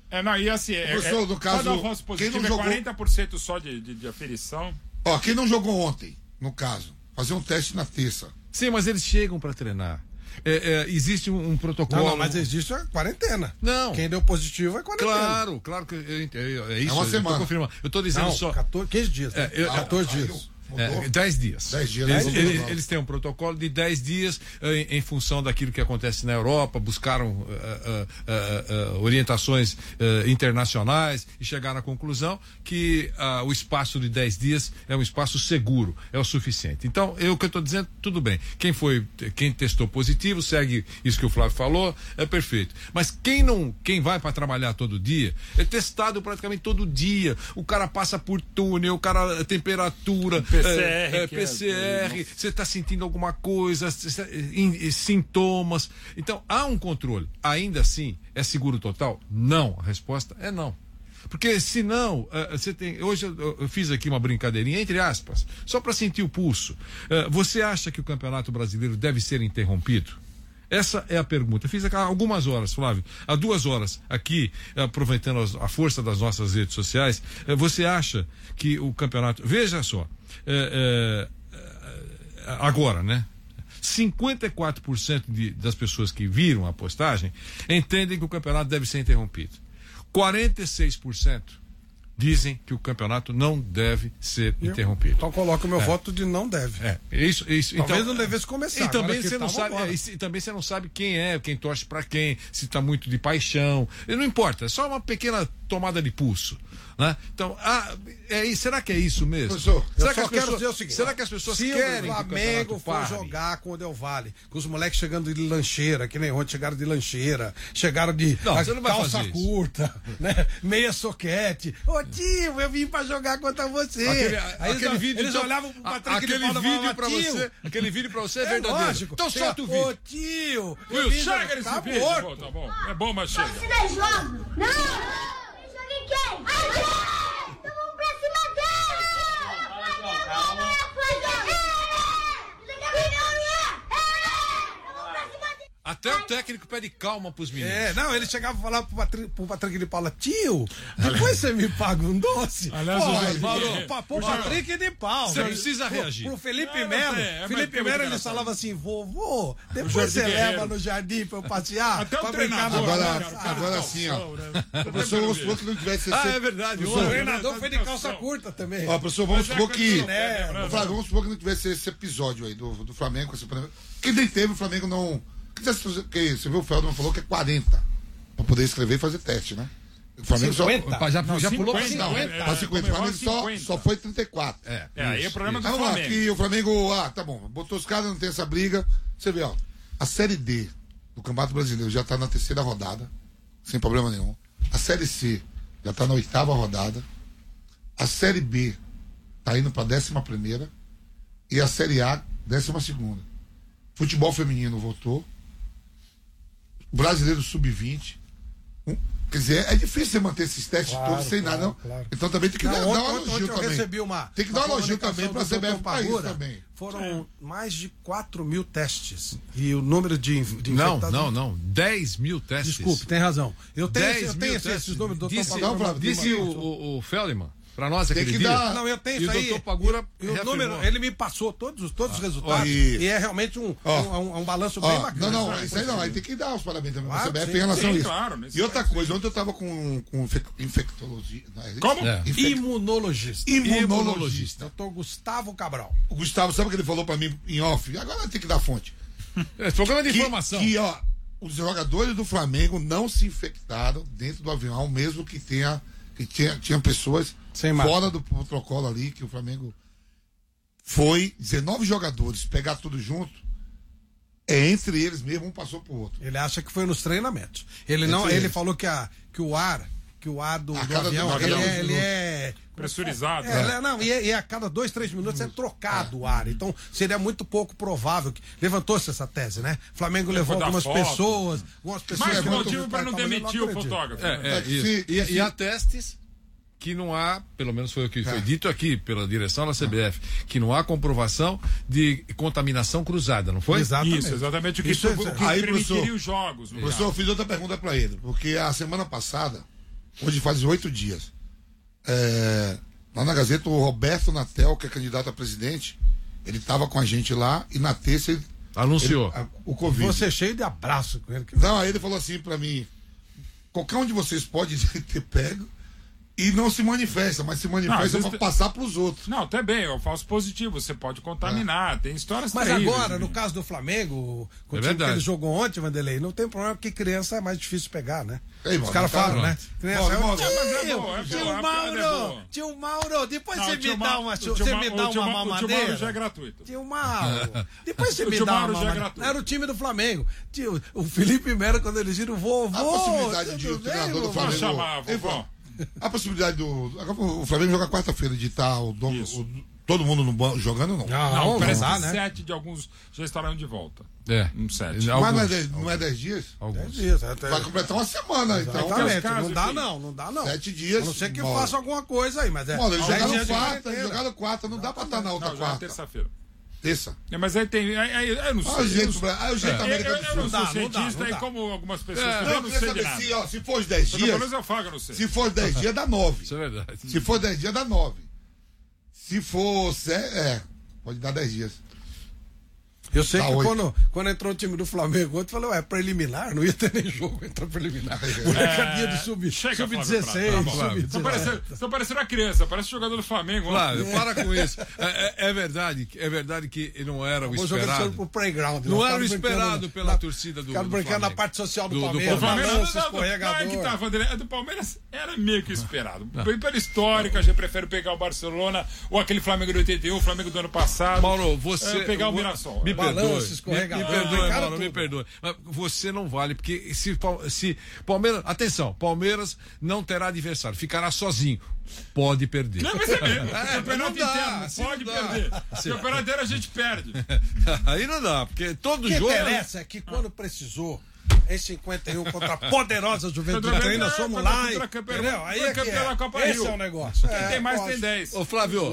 E assim, Professor, no caso, cada falso positivo quem não jogou... 40% só de aferição. Ó, quem não jogou ontem, no caso, fazer um teste na terça. Sim, mas eles chegam para treinar. Existe um protocolo. Não, mas existe a quarentena. Não. Quem deu positivo é quarentena. Claro que é isso. É uma semana. Eu tô confirmando. Eu tô dizendo só. 15 dias. 14 dias. 10 dias. 10 dias. Eles têm um protocolo de 10 dias em função daquilo que acontece na Europa, buscaram orientações internacionais e chegaram à conclusão que o espaço de 10 dias é um espaço seguro, é o suficiente. Então, o que eu estou dizendo, tudo bem. Quem testou positivo, segue isso que o Flávio falou, é perfeito. Mas quem vai para trabalhar todo dia, é testado praticamente todo dia. O cara passa por túnel, o cara temperatura. PCR, você está sentindo alguma coisa, sintomas. Então, há um controle. Ainda assim, é seguro total? Não. A resposta é não. Porque senão, você tem. Hoje eu fiz aqui uma brincadeirinha, entre aspas, só para sentir o pulso. Você acha que o Campeonato Brasileiro deve ser interrompido? Essa é a pergunta. Eu fiz há algumas horas, Flávio, há 2 horas aqui, aproveitando a força das nossas redes sociais. Você acha que o campeonato. Veja só. Agora, né? 54% das pessoas que viram a postagem entendem que o campeonato deve ser interrompido. 46% dizem que o campeonato não deve ser interrompido. Então coloca o meu voto de não deve. Isso. Talvez então, não devesse começar. E também você não sabe, e também você não sabe quem torce para quem, se está muito de paixão. Não importa, é só uma pequena tomada de pulso. Né? Então, será que é isso mesmo? Professor, quero dizer o seguinte: será que as pessoas se querem o Flamengo for jogar com o Del Valle, com os moleques chegando de lancheira, que nem ontem chegaram de lancheira, chegaram de calça curta, né? Meia soquete. Ô tio, eu vim pra jogar contra você. Aquele vídeo, eles olhavam pro Patrick de Paula e falavam, aquele vídeo pra você é verdadeiro. Lógico. Então solta o vídeo. Ô tio, chega esse vídeo. Tá bom. É bom, mas chega. Torcida jogo. Não! Quem? Então vamos pra cima dele! Até o técnico pede calma pros meninos. Ele chegava e falava pro Patrick de Paula, tio, depois você me paga um doce. Aliás, pro Patrick de Paula. Você precisa reagir. Pro Felipe Melo. Felipe Melo, ele falava assim, vovô, depois você leva no jardim pra eu passear. Até pra o treinador. Agora sim, ó. Professor, vamos supor que não tivesse... é verdade. O treinador foi de calça curta também. Ó, professor, vamos supor que... Vamos supor que não tivesse esse episódio aí do Flamengo. Que nem teve, o Flamengo não... Você viu, o Feldman falou que é 40 pra poder escrever e fazer teste, né? O Flamengo 50? Já pulou pra 50. Pra 50. O Flamengo só foi 34. Aí é problema do Flamengo. Vamos lá, que o Flamengo, tá bom, botou os caras, não tem essa briga. Você vê, ó, a Série D do Campeonato Brasileiro já tá na 3ª rodada, sem problema nenhum. A Série C já tá na 8ª rodada. A Série B tá indo pra 11ª. E a Série A, 12ª. Futebol feminino voltou. Brasileiro sub-20. Quer dizer, é difícil você manter esses testes todos sem nada, não. Claro. Então também tem que dar um elogio também. Tem que dar um elogio também para a CBF para isso também. Foram mais de 4.000 testes. E o número de infectados... Não. 10 mil testes. Desculpe, tem razão. Eu tenho esses números do Dr. Disse o Feldman. Pra nós, tem que dar. Não, eu tenho isso aí. E o Dr. Pagura ele me passou todos os resultados. E é realmente um balanço bem bacana. Não, isso aí não. Aí tem que dar os parabéns também pra CBF em relação a isso. Claro, e outra coisa, ontem eu tava com infectologista. Como? Imunologista. Doutor Gustavo Cabral. O Gustavo, sabe o que ele falou pra mim em off? Agora tem que dar fonte. Programa de informação. Que, os jogadores do Flamengo não se infectaram dentro do avião, mesmo que tinha pessoas fora do protocolo ali, que o Flamengo foi 19 jogadores, pegar tudo junto, entre eles mesmo, um passou pro outro. Ele acha que foi nos treinamentos. Ele falou que o ar do avião, ele é pressurizado. E a cada 2-3 minutos é trocado o ar. Então seria muito pouco provável que levantou-se essa tese, né? O Flamengo levou algumas pessoas. Mais motivo para não demitir o fotógrafo. E há testes que não há, pelo menos foi o que foi dito aqui pela direção da CBF, que não há comprovação de contaminação cruzada, não foi? Exatamente. Isso, exatamente o que permitiria os jogos. Professor, eu fiz outra pergunta para ele, porque a semana passada Hoje faz 8 dias. Lá na Gazeta, o Roberto Natel, que é candidato a presidente, ele estava com a gente lá e na terça ele anunciou o Covid. Você cheio de abraço com ele. Não, aí ele falou assim pra mim: qualquer um de vocês pode ter pego e não se manifesta, mas se manifesta para passar pros outros. Não, até bem, eu faço positivo, você pode contaminar, tem histórias Mas terríveis, agora, no caso do Flamengo, com o time que ele jogou ontem, Vanderlei, não tem problema porque criança é mais difícil pegar, né? Ei, os caras falam, né? Criança Tio Mauro, depois você me dá uma mamadeira. O Tio Mauro já é gratuito. Tio Mauro, depois você me dá uma mamadeira. Era o time do Flamengo. O Felipe Melo, quando eles viram o vovô. A possibilidade de o treinador do Flamengo chamar vovó. A possibilidade o Flamengo joga quarta-feira de estar todo mundo no banco jogando, não? Não, parece que 7 de alguns já estarão de volta. Um 7. Mas não é 10 dias? 10 dias. Vai completar uma semana, então. Não dá não. 7 dias. A não ser que faça alguma coisa aí, mas Eles jogaram quarta, não dá pra estar na outra quarta. Já é terça-feira. Terça. Mas aí tem. Eu não sei. O jeito americano eu não sou cientista, e como algumas pessoas. Eu não sei saber se for os 10 dias. Pelo menos eu falo, eu não sei. Se for 10 dias, dá 9. Isso é verdade. Se for 10 dias, dá 9. Se for. Pode dar 10 dias. Eu sei que quando entrou o time do Flamengo, eu falei, preliminar, não ia ter nem jogo, entrou preliminar. Molecadinha do sub-16, sub-17. Estão parecendo uma criança, parece jogador do Flamengo. Claro, para com isso. É verdade que não era o esperado. Pro playground, não era o esperado pela torcida do Flamengo. Brincando na parte social do Palmeiras. Do Palmeiras era meio que esperado. Pela histórica, a gente prefere pegar o Barcelona ou aquele Flamengo de 81, o Flamengo do ano passado. Mauro, você... pegar o Mirassol. Me perdoe. Mas você não vale, porque se Palmeiras. Atenção, Palmeiras não terá adversário, ficará sozinho. Pode perder. Não, mas é mesmo. Campeonato interno, pode perder. Campeonato inteiro a gente perde. Aí não dá, porque todo jogo. O que interessa é que quando precisou, em 51 contra a poderosa Juventude, ainda somos lá. Entendeu? Aí é esse é o negócio. Quem tem mais tem 10. Ô, Flávio,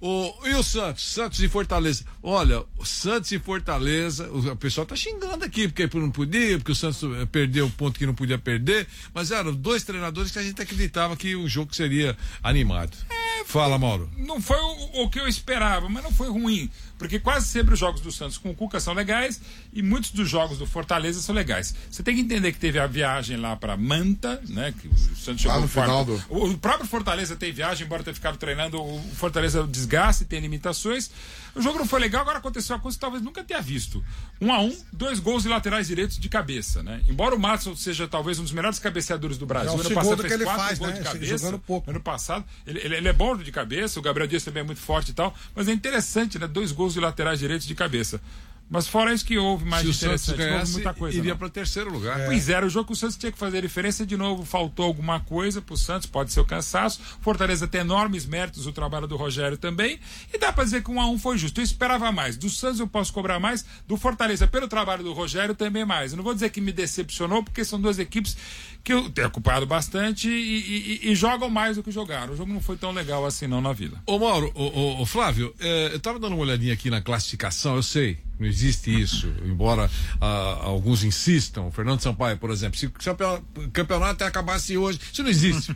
e o Santos? Santos e Fortaleza. Olha, o Santos e Fortaleza, o pessoal tá xingando aqui, porque não podia, porque o Santos perdeu o ponto que não podia perder, mas eram 2 treinadores que a gente acreditava que o jogo seria animado. Fala, Mauro. Não foi o que eu esperava, mas não foi ruim. Porque quase sempre os jogos do Santos com o Cuca são legais e muitos dos jogos do Fortaleza são legais. Você tem que entender que teve a viagem lá para Manta, né? Que o Santos chegou no final do... O próprio Fortaleza tem viagem, embora tenha ficado treinando, o Fortaleza desgaste, tem limitações. O jogo não foi legal, agora aconteceu uma coisa que talvez nunca tenha visto. 1-1, 2 gols de laterais direitos de cabeça, né? Embora o Madison seja talvez um dos melhores cabeceadores do Brasil, ano passado fez 4 gols de cabeça. Ano passado, ele é bom de cabeça, o Gabriel Dias também é muito forte e tal, mas é interessante, né? 2 gols de laterais direitos de cabeça. Mas fora isso que houve mais interessante, se o Santos ganhasse, muita coisa, iria para 3º lugar. Pois era, o jogo que o Santos tinha que fazer a diferença, de novo faltou alguma coisa pro Santos, pode ser o cansaço. Fortaleza tem enormes méritos, o trabalho do Rogério também, e dá para dizer que 1-1 foi justo. Eu esperava mais, do Santos eu posso cobrar mais, do Fortaleza pelo trabalho do Rogério também mais. Eu não vou dizer que me decepcionou, porque são 2 equipes que eu tenho ocupado bastante e jogam mais do que jogaram. O jogo não foi tão legal assim não na vida. Ô Mauro, ô Flávio, eu tava dando uma olhadinha aqui na classificação, eu sei, não existe isso, embora alguns insistam. O Fernando Sampaio, por exemplo, se o campeonato acabasse hoje, isso não existe.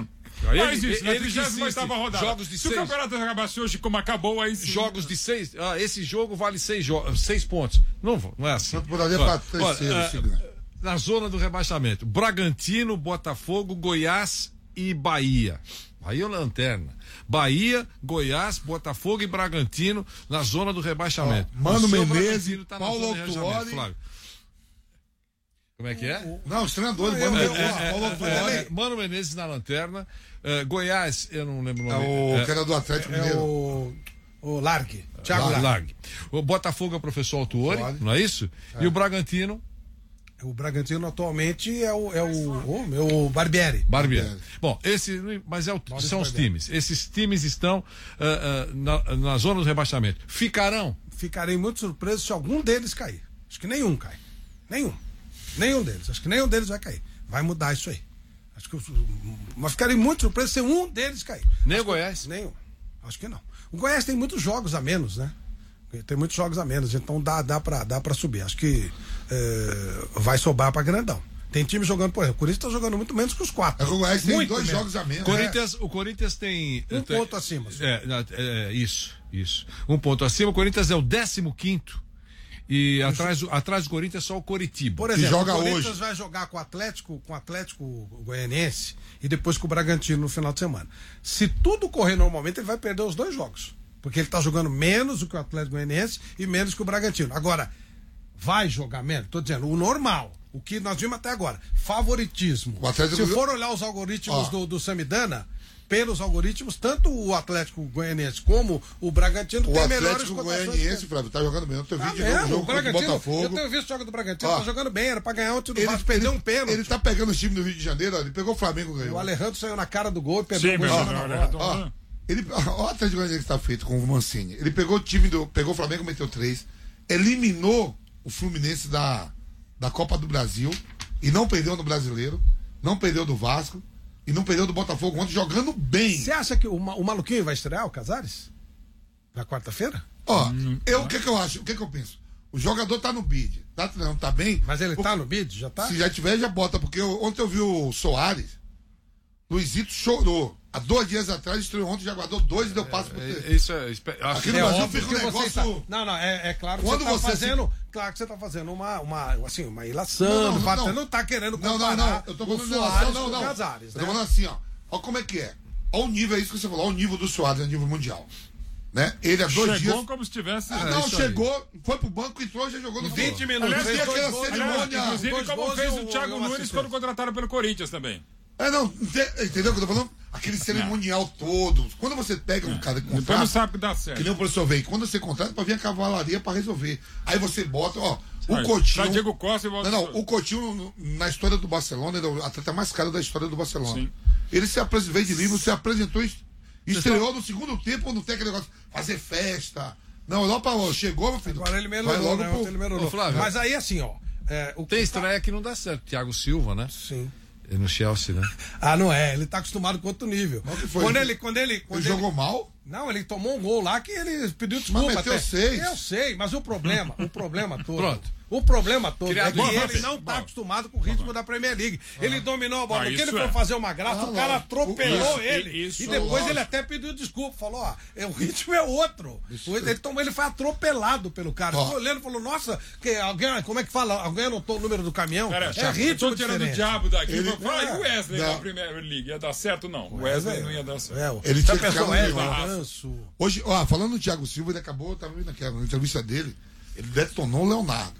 Não existe, na 38ª rodada. Jogos de se 6. O campeonato acabasse hoje como acabou, aí sim. Jogos de 6, esse jogo vale 6 pontos. Não é assim. Na zona do rebaixamento, Bragantino, Botafogo, Goiás e Bahia. Bahia é lanterna. Bahia, Goiás, Botafogo e Bragantino na zona do rebaixamento. Mano Menezes, Paulo Autuori. Como é que é? Não, os treinadores, Mano Menezes, Paulo Autuori. Mano Menezes na lanterna. Goiás, eu não lembro o nome. O que era do Atlético Mineiro. O Largue. Thiago Largue. O Botafogo é o professor Autuori, não é isso? E o Bragantino? O Bragantino atualmente é o Barbieri. Bom, são os times. Esses times estão na zona do rebaixamento. Ficarei muito surpreso se algum deles cair. Acho que nenhum cai. Nenhum deles. Acho que nenhum deles vai cair. Vai mudar isso aí. Mas ficarei muito surpreso se um deles cair. Nem o Goiás? Nenhum. Acho que não. O Goiás tem muitos jogos a menos, né? Tem muitos jogos a menos, então dá pra subir. Acho que vai sobrar pra grandão. Tem time jogando, por exemplo, o Corinthians tá jogando muito menos que os 4. O Goiás tem muito 2 menos. jogos a menos. O Corinthians tem... Um ponto acima. Isso. 1 ponto acima. O Corinthians é o 15º. E atrás do Corinthians é só o Coritiba. Por exemplo, joga o Corinthians hoje. vai jogar com o Atlético Goianiense e depois com o Bragantino no final de semana. Se tudo correr normalmente, ele vai perder os 2 jogos. Porque ele está jogando menos do que o Atlético Goianiense e menos que o Bragantino. Agora, vai jogar menos? Estou dizendo, o normal, o que nós vimos até agora, favoritismo. Se for olhar os algoritmos do Samidana, pelos algoritmos, tanto o Atlético Goianiense como o Bragantino o tem melhores Atlético Goianiense, Flávio, tá jogando bem. Eu tenho vídeo do jogo contra o Botafogo. Eu tenho visto o jogo do Bragantino, tá jogando bem, era pra ganhar ontem do Vasco, perdeu um pênalti. Ele tá pegando o time do Rio de Janeiro, ó, ele pegou o Flamengo, ganhou. O Alejandro saiu na cara do gol e perdeu o gol. Olha o Atlético Goianiense que tá feito com o Mancini. Ele pegou pegou o Flamengo, meteu 3, eliminou o Fluminense da Copa do Brasil e não perdeu no Brasileiro, não perdeu do Vasco. E não perdeu do Botafogo ontem, jogando bem. Você acha que o Maluquinho vai estrear, o Casares? Na quarta-feira? O que eu acho? O que eu penso? O jogador tá no bid. Tá bem. Mas ele tá no bid? Já tá? Se já tiver, já bota. Porque ontem eu vi o Soares. Luizito chorou. Há 2 dias atrás, estreou ontem, já guardou 2 e deu passo pro terceiro. Isso aqui no Brasil fica um negócio... É claro que você tá fazendo... Claro que você tá fazendo uma ilação. Não tá querendo comparar. Não. Eu tô falando o Soares com o Casares. Eu tô falando assim, ó. Olha como é que é. Olha o nível, é isso que você falou. Olha o nível do Soares a nível mundial. Né? Ele há 2 dias... Chegou como se tivesse... chegou, foi pro banco, entrou, já jogou no 20 minutos. Aliás, tem aquela cerimônia... Inclusive como fez o Thiago Nunes quando contrataram pelo Corinthians também. Entendeu o que eu tô falando? Aquele cerimonial todo. Quando você pega um cara que contrata... Depois não sabe que dá certo. Que nem o professor veio. Quando você contrata, pra vir a cavalaria pra resolver. Aí você bota, o Coutinho... Diego Costa e volta... o Coutinho, na história do Barcelona, ele é o atleta mais caro da história do Barcelona. Sim. Ele veio de livro, se apresentou, estreou no segundo tempo, não tem aquele negócio, fazer festa. Não, lá pra chegou, meu filho. Agora ele melhorou, ele melhorou. Flávio, mas aí, assim, tem estreia que não dá certo. Thiago Silva, né? Sim. No Chelsea, né? Não é, ele tá acostumado com outro nível. Quando ele jogou mal? Não, ele tomou um gol lá que ele pediu desculpa. Mas meteu 6. Eu sei, mas o problema todo. Pronto. O problema todo é que ele não tá acostumado com o ritmo da Premier League. Ele dominou a bola. Porque ele foi fazer uma graça, o cara atropelou ele. E depois ele até pediu desculpa. Falou, o ritmo é outro. Ele foi atropelado pelo cara. Ficou olhando e falou, nossa, como é que fala? Alguém anotou o número do caminhão? É ritmo. Tô tirando o diabo daqui. E o Wesley da Premier League? Ia dar certo? Não. O Wesley não ia dar certo. Ele tinha que ficar hoje, falando do Thiago Silva, ele acabou, tava vendo aquela entrevista dele, ele detonou o Leonardo.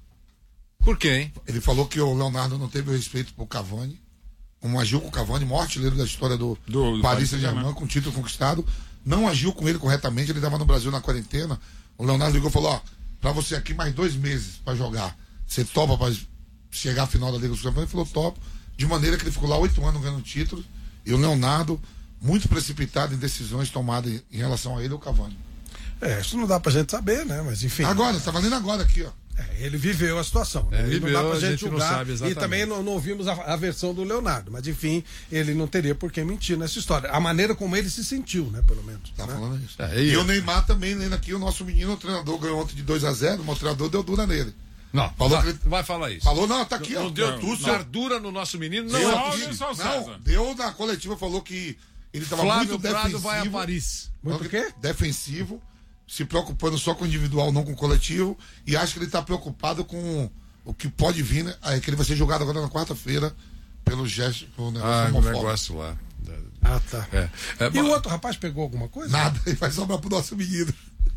Por quê, hein? Ele falou que o Leonardo não teve o respeito pro Cavani, como agiu com o Cavani, maior artilheiro da história do Paris Saint-Germain, com o título conquistado, não agiu com ele corretamente, ele estava no Brasil na quarentena, o Leonardo ligou e falou, pra você aqui mais 2 meses pra jogar, você topa pra chegar à final da Liga dos Campeões? Ele falou, topo, de maneira que ele ficou lá 8 anos ganhando títulos, e o Leonardo, muito precipitado em decisões tomadas em relação a ele, o Cavani. Isso não dá pra gente saber, né? Mas enfim. Agora, tá valendo agora aqui, ó. Ele viveu a situação. Não dá pra gente julgar. Não sabe exatamente. E também não ouvimos a versão do Leonardo. Mas enfim, ele não teria por que mentir nessa história. A maneira como ele se sentiu, né? Pelo menos. Tá falando isso. E o Neymar também, lendo aqui, o nosso menino, o treinador ganhou ontem de 2-0, o treinador deu dura nele. Não, falou que ele... vai falar isso. Falou, não, tá aqui, ó. Não deu tudo, dar dura no nosso menino. Não, deu na coletiva, falou que ele tava muito defensivo. Vai a Paris. Muito o quê? Defensivo, se preocupando só com o individual, não com o coletivo, e acho que ele tá preocupado com o que pode vir, né? Que ele vai ser julgado agora na quarta-feira pelo gesto, pelo negócio lá. Tá. E o outro rapaz pegou alguma coisa? Nada, ele vai sobrar pro nosso menino.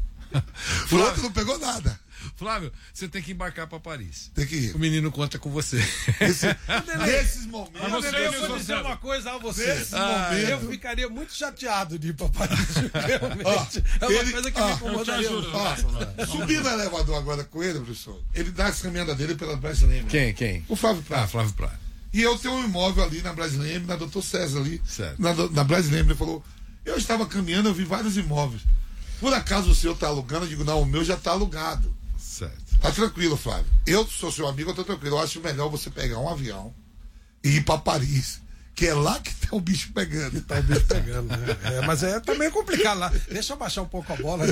O outro não pegou nada. Flávio, você tem que embarcar pra Paris. Tem que ir. O menino conta com você. Nesses momentos. Eu vou dizer uma coisa a você. Eu ficaria muito chateado de ir pra Paris. Realmente. É uma coisa que me incomodaria. Subindo no elevador agora com ele, professor, ele dá as caminhadas dele pela Brasileira. Quem? O Flávio Prado. Flávio Prado. E eu tenho um imóvel ali na Brasileira, na Dr. César ali. Certo. Na Brasileira. Ele falou, eu estava caminhando, eu vi vários imóveis. Por acaso o seu tá alugando? Eu digo, não, o meu já tá alugado. Certo. Tá tranquilo, Flávio. Eu sou seu amigo, eu tô tranquilo. Eu acho melhor você pegar um avião e ir pra Paris, que é lá que tá tá o bicho pegando. Tá o bicho pegando, né? Mas tá meio complicado lá. Deixa eu baixar um pouco a bola.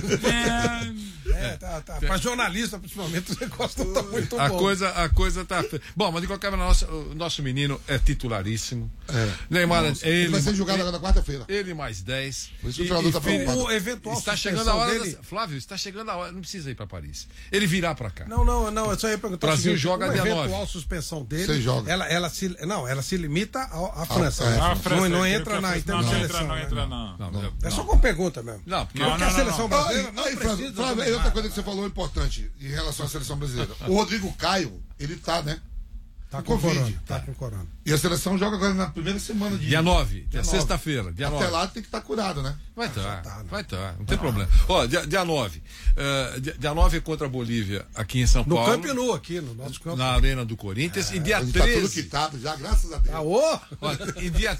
Pra jornalista, principalmente, o negócio não tá muito bom. A coisa tá. Bom, mas de qualquer maneira, o nosso menino é titularíssimo. Neymar, ele vai ser jogado agora na quarta-feira. Ele mais 10. Por isso que o treinador tá preocupado. O eventual está chegando a hora dele... Flávio, está chegando a hora. Não precisa ir para Paris. Ele virá para cá. Não, eu só ia perguntar. O Brasil joga dia 9. A eventual suspensão dele. Você joga. Ela se limita à França. A França não entra na seleção. Não entra, não. É só com pergunta mesmo. Não, porque a seleção brasileira não precisa. Flávio, outra coisa que você falou importante em relação à seleção brasileira. O Rodrigo Caio, ele tá, né? Tá com Covid. Tá com corona. E a seleção joga agora na primeira semana de... Dia 9, que é sexta-feira. Até lá tem que estar curado, né? Vai estar, não tem problema. Ó, dia 9. Dia 9 é contra a Bolívia, aqui em São Paulo. No Camp Nou, aqui, no nosso campo. Na Arena do Corinthians. E dia 13. Tá tudo quitado já, graças a Deus. E dia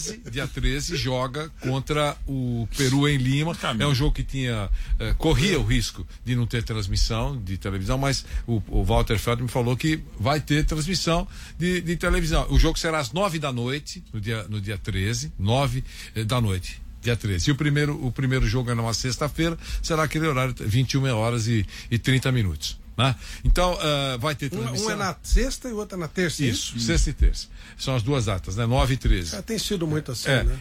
13 joga contra o Peru em Lima. É um jogo que corria o risco de não ter transmissão de televisão, mas o Walter Feldman falou que vai ter transmissão de televisão. O jogo será às 9 da noite, no dia 13, 9 da noite. Dia 13. E o primeiro jogo é numa sexta-feira, será aquele horário 21 horas e 30 minutos. Né? Então, vai ter transmissão. Um é na sexta e o outro é na terça. Isso, sexta e terça. São as duas datas, né? 9 e 13. Tem sido muito assim, né?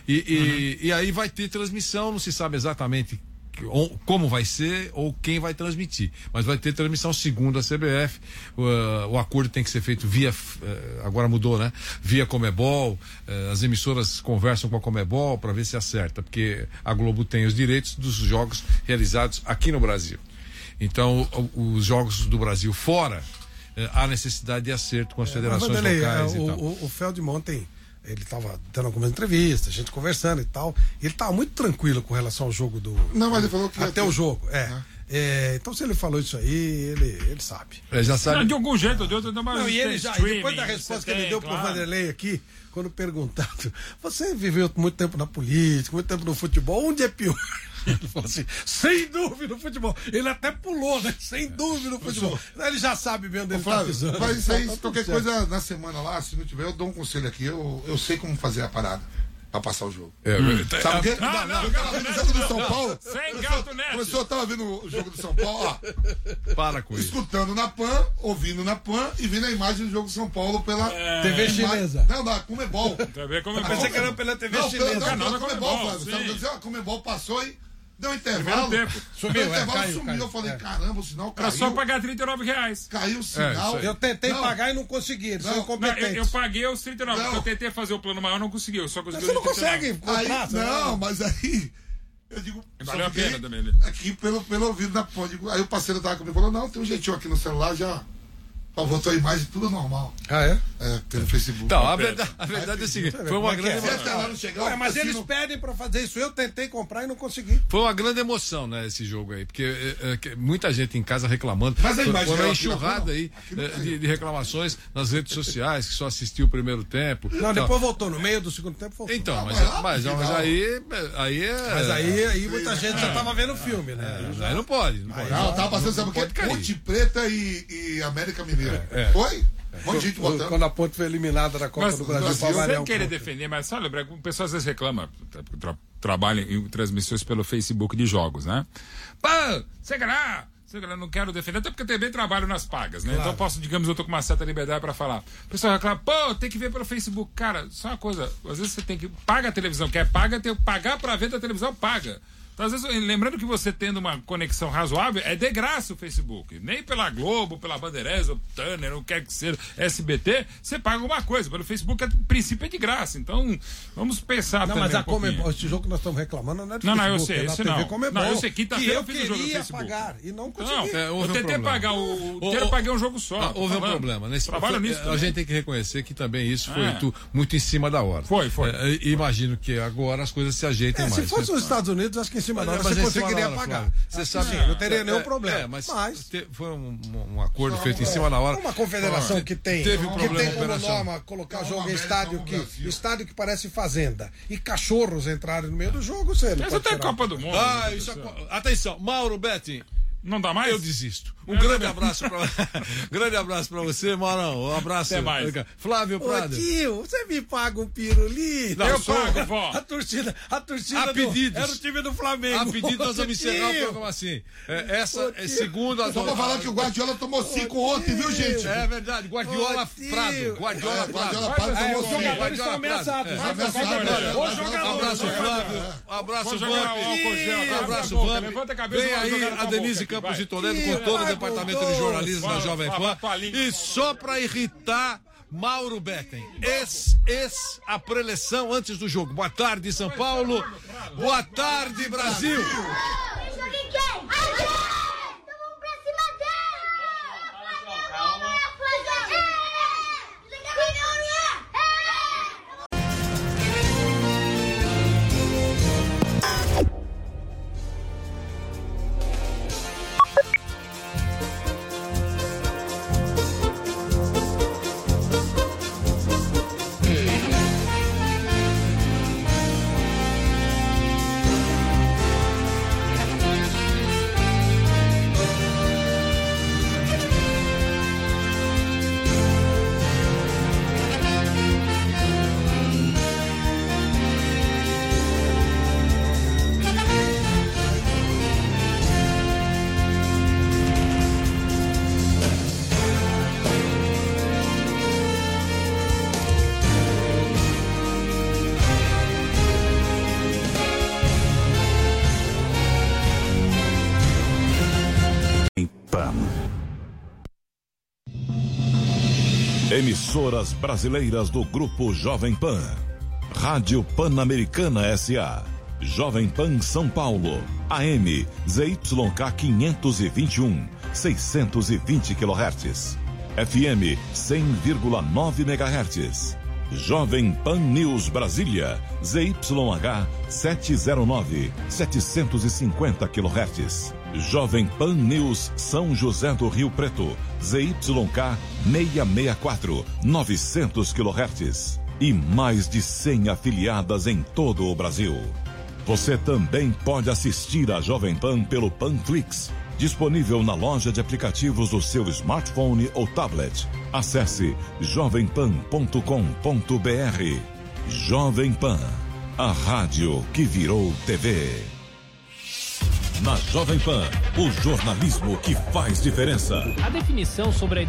E aí vai ter transmissão, não se sabe exatamente como vai ser ou quem vai transmitir, mas vai ter transmissão segundo a CBF. O acordo tem que ser feito via, agora mudou, né? Via Comebol. As emissoras conversam com a Comebol para ver se acerta, porque a Globo tem os direitos dos jogos realizados aqui no Brasil. Então, os jogos do Brasil fora, há necessidade de acerto com as federações locais e tal. O Feldman ontem, ele estava dando algumas entrevistas, a gente conversando e tal. Ele estava muito tranquilo com relação ao jogo do. Não, mas ele falou que. Até o jogo, então, se ele falou isso aí, ele sabe. Já sabe. De algum jeito, de outro, e ele já, depois da resposta que ele deu pro Vanderlei aqui, quando perguntado, você viveu muito tempo na política, muito tempo no futebol, onde é pior? Ele falou assim, sem dúvida no futebol. Ele até pulou, né? Sem dúvida no futebol. Ele já sabe bem onde ele tá pisando. Mas isso aí, qualquer coisa na semana lá, se não tiver, eu dou um conselho aqui. Eu sei como fazer a parada pra passar o jogo. Sabe o quê? Eu tava vendo o jogo do São Paulo. Sem gato neto. Professor, eu tava vendo o jogo do São Paulo, ó. Para com isso. Escutando na PAN, ouvindo na PAN e vendo a imagem do jogo do São Paulo pela TV chinesa. Não, da Comebol. Pensei que era pela TV chinesa. Não, da Comebol, Flávio. A Comebol passou e deu um intervalo. Sumiu, sumiu. Eu falei, caramba, o sinal caiu. Era só pagar R$39. Caiu o sinal. Eu tentei pagar e não consegui. Eles são incompetentes. Eu paguei os R$39. Eu tentei fazer o plano maior, não consegui. Eu só consegui. Você não consegue comprar. Não, mas aí. Eu digo. Valeu a pena também, né? Aqui pelo ouvido da pó. Aí o parceiro tava comigo e falou: não, tem um jeitinho aqui no celular já. Voltou a imagem, tudo normal. Pelo Facebook. Então, a verdade é a seguinte: foi uma grande emoção. Mas eles pedem pra fazer isso. Eu tentei comprar e não consegui. Foi uma grande emoção, né, esse jogo aí. Porque muita gente em casa reclamando. Mas a imagem foi uma enxurrada aí de reclamações nas redes sociais, que só assistiu o primeiro tempo. Não, depois voltou. No meio do segundo tempo voltou. Então, mas aí é. Mas aí muita gente já tava vendo o filme, né? Aí não pode. Não, tava passando, sabe o quê? Ponte Preta e América Mineira. Foi? Um monte de gente botando. Quando a Ponte foi eliminada da Copa do Brasil. Sem querer defender, mas só lembrar que o pessoal às vezes reclama, trabalha em transmissões pelo Facebook de jogos, né? Pô, sei lá, não quero defender, até porque eu também trabalho nas pagas, né? Claro. Então eu posso, digamos, eu tô com uma certa liberdade pra falar. O pessoal reclama, pô, tem que ver pelo Facebook. Cara, só uma coisa, às vezes você tem que paga a televisão, quer paga, tem que pagar pra ver da televisão, paga. Então, às vezes, lembrando que você tendo uma conexão razoável, é de graça o Facebook. Nem pela Globo, pela Bandeirantes, ou Turner, ou quer que seja, SBT, você paga alguma coisa. Pelo Facebook, o princípio é de graça. Então, vamos pensar também. Mas a Comebol, esse jogo que nós estamos reclamando não é do Facebook. Não, eu sei, esse não. Comebol, não, eu sei, quinta-feira eu queria pagar e não consegui. Eu tentei pagar eu paguei um jogo só. Houve um problema. A gente tem que reconhecer que também isso foi muito em cima da hora. Foi. Imagino que agora as coisas se ajeitem mais. Se fosse os Estados Unidos, acho que em cima da hora você conseguiria pagar. Você sabe, não teria nenhum problema. Mas foi um acordo feito em cima da hora. Uma confederação que tem como norma colocar jogo em estádio que parece fazenda e cachorros entrarem no meio do jogo, você não pode tem Copa do Mundo. Atenção, Mauro Betting. Não dá mais? Eu desisto. Grande abraço pra você, Maurão. Um abraço. Até mais. Flávio Prado. Ô, tio, você me paga um pirulito? Não, eu pago, vó. A torcida A pedidos. era o time do Flamengo. A pedido, nós vamos encerrar o programa assim. Essa é segunda... Só pra falar que o Guardiola tomou 5 ontem, viu, gente? É verdade. Guardiola Prado. Guardiola Prado. Os jogadores estão ameaçados. Abraço, Flávio. Abraço, Vamp. Abraço, Vamp. Vem aí a Denise Campos de Toledo com todo o departamento de jornalismo da Jovem Pan. E só pra irritar Mauro Betten, a preleção antes do jogo. Boa tarde, São Paulo. Boa tarde, Brasil. Emissoras brasileiras do Grupo Jovem Pan. Rádio Pan-Americana S.A. Jovem Pan São Paulo. AM ZYK 521, 620 kHz. FM 100,9 MHz. Jovem Pan News Brasília. ZYH 709, 750 kHz. Jovem Pan News São José do Rio Preto, ZYK 664, 900 kHz. E mais de 100 afiliadas em todo o Brasil. Você também pode assistir a Jovem Pan pelo Panflix, disponível na loja de aplicativos do seu smartphone ou tablet. Acesse jovempan.com.br. Jovem Pan, a rádio que virou TV. Na Jovem Pan, o jornalismo que faz diferença. A definição sobre a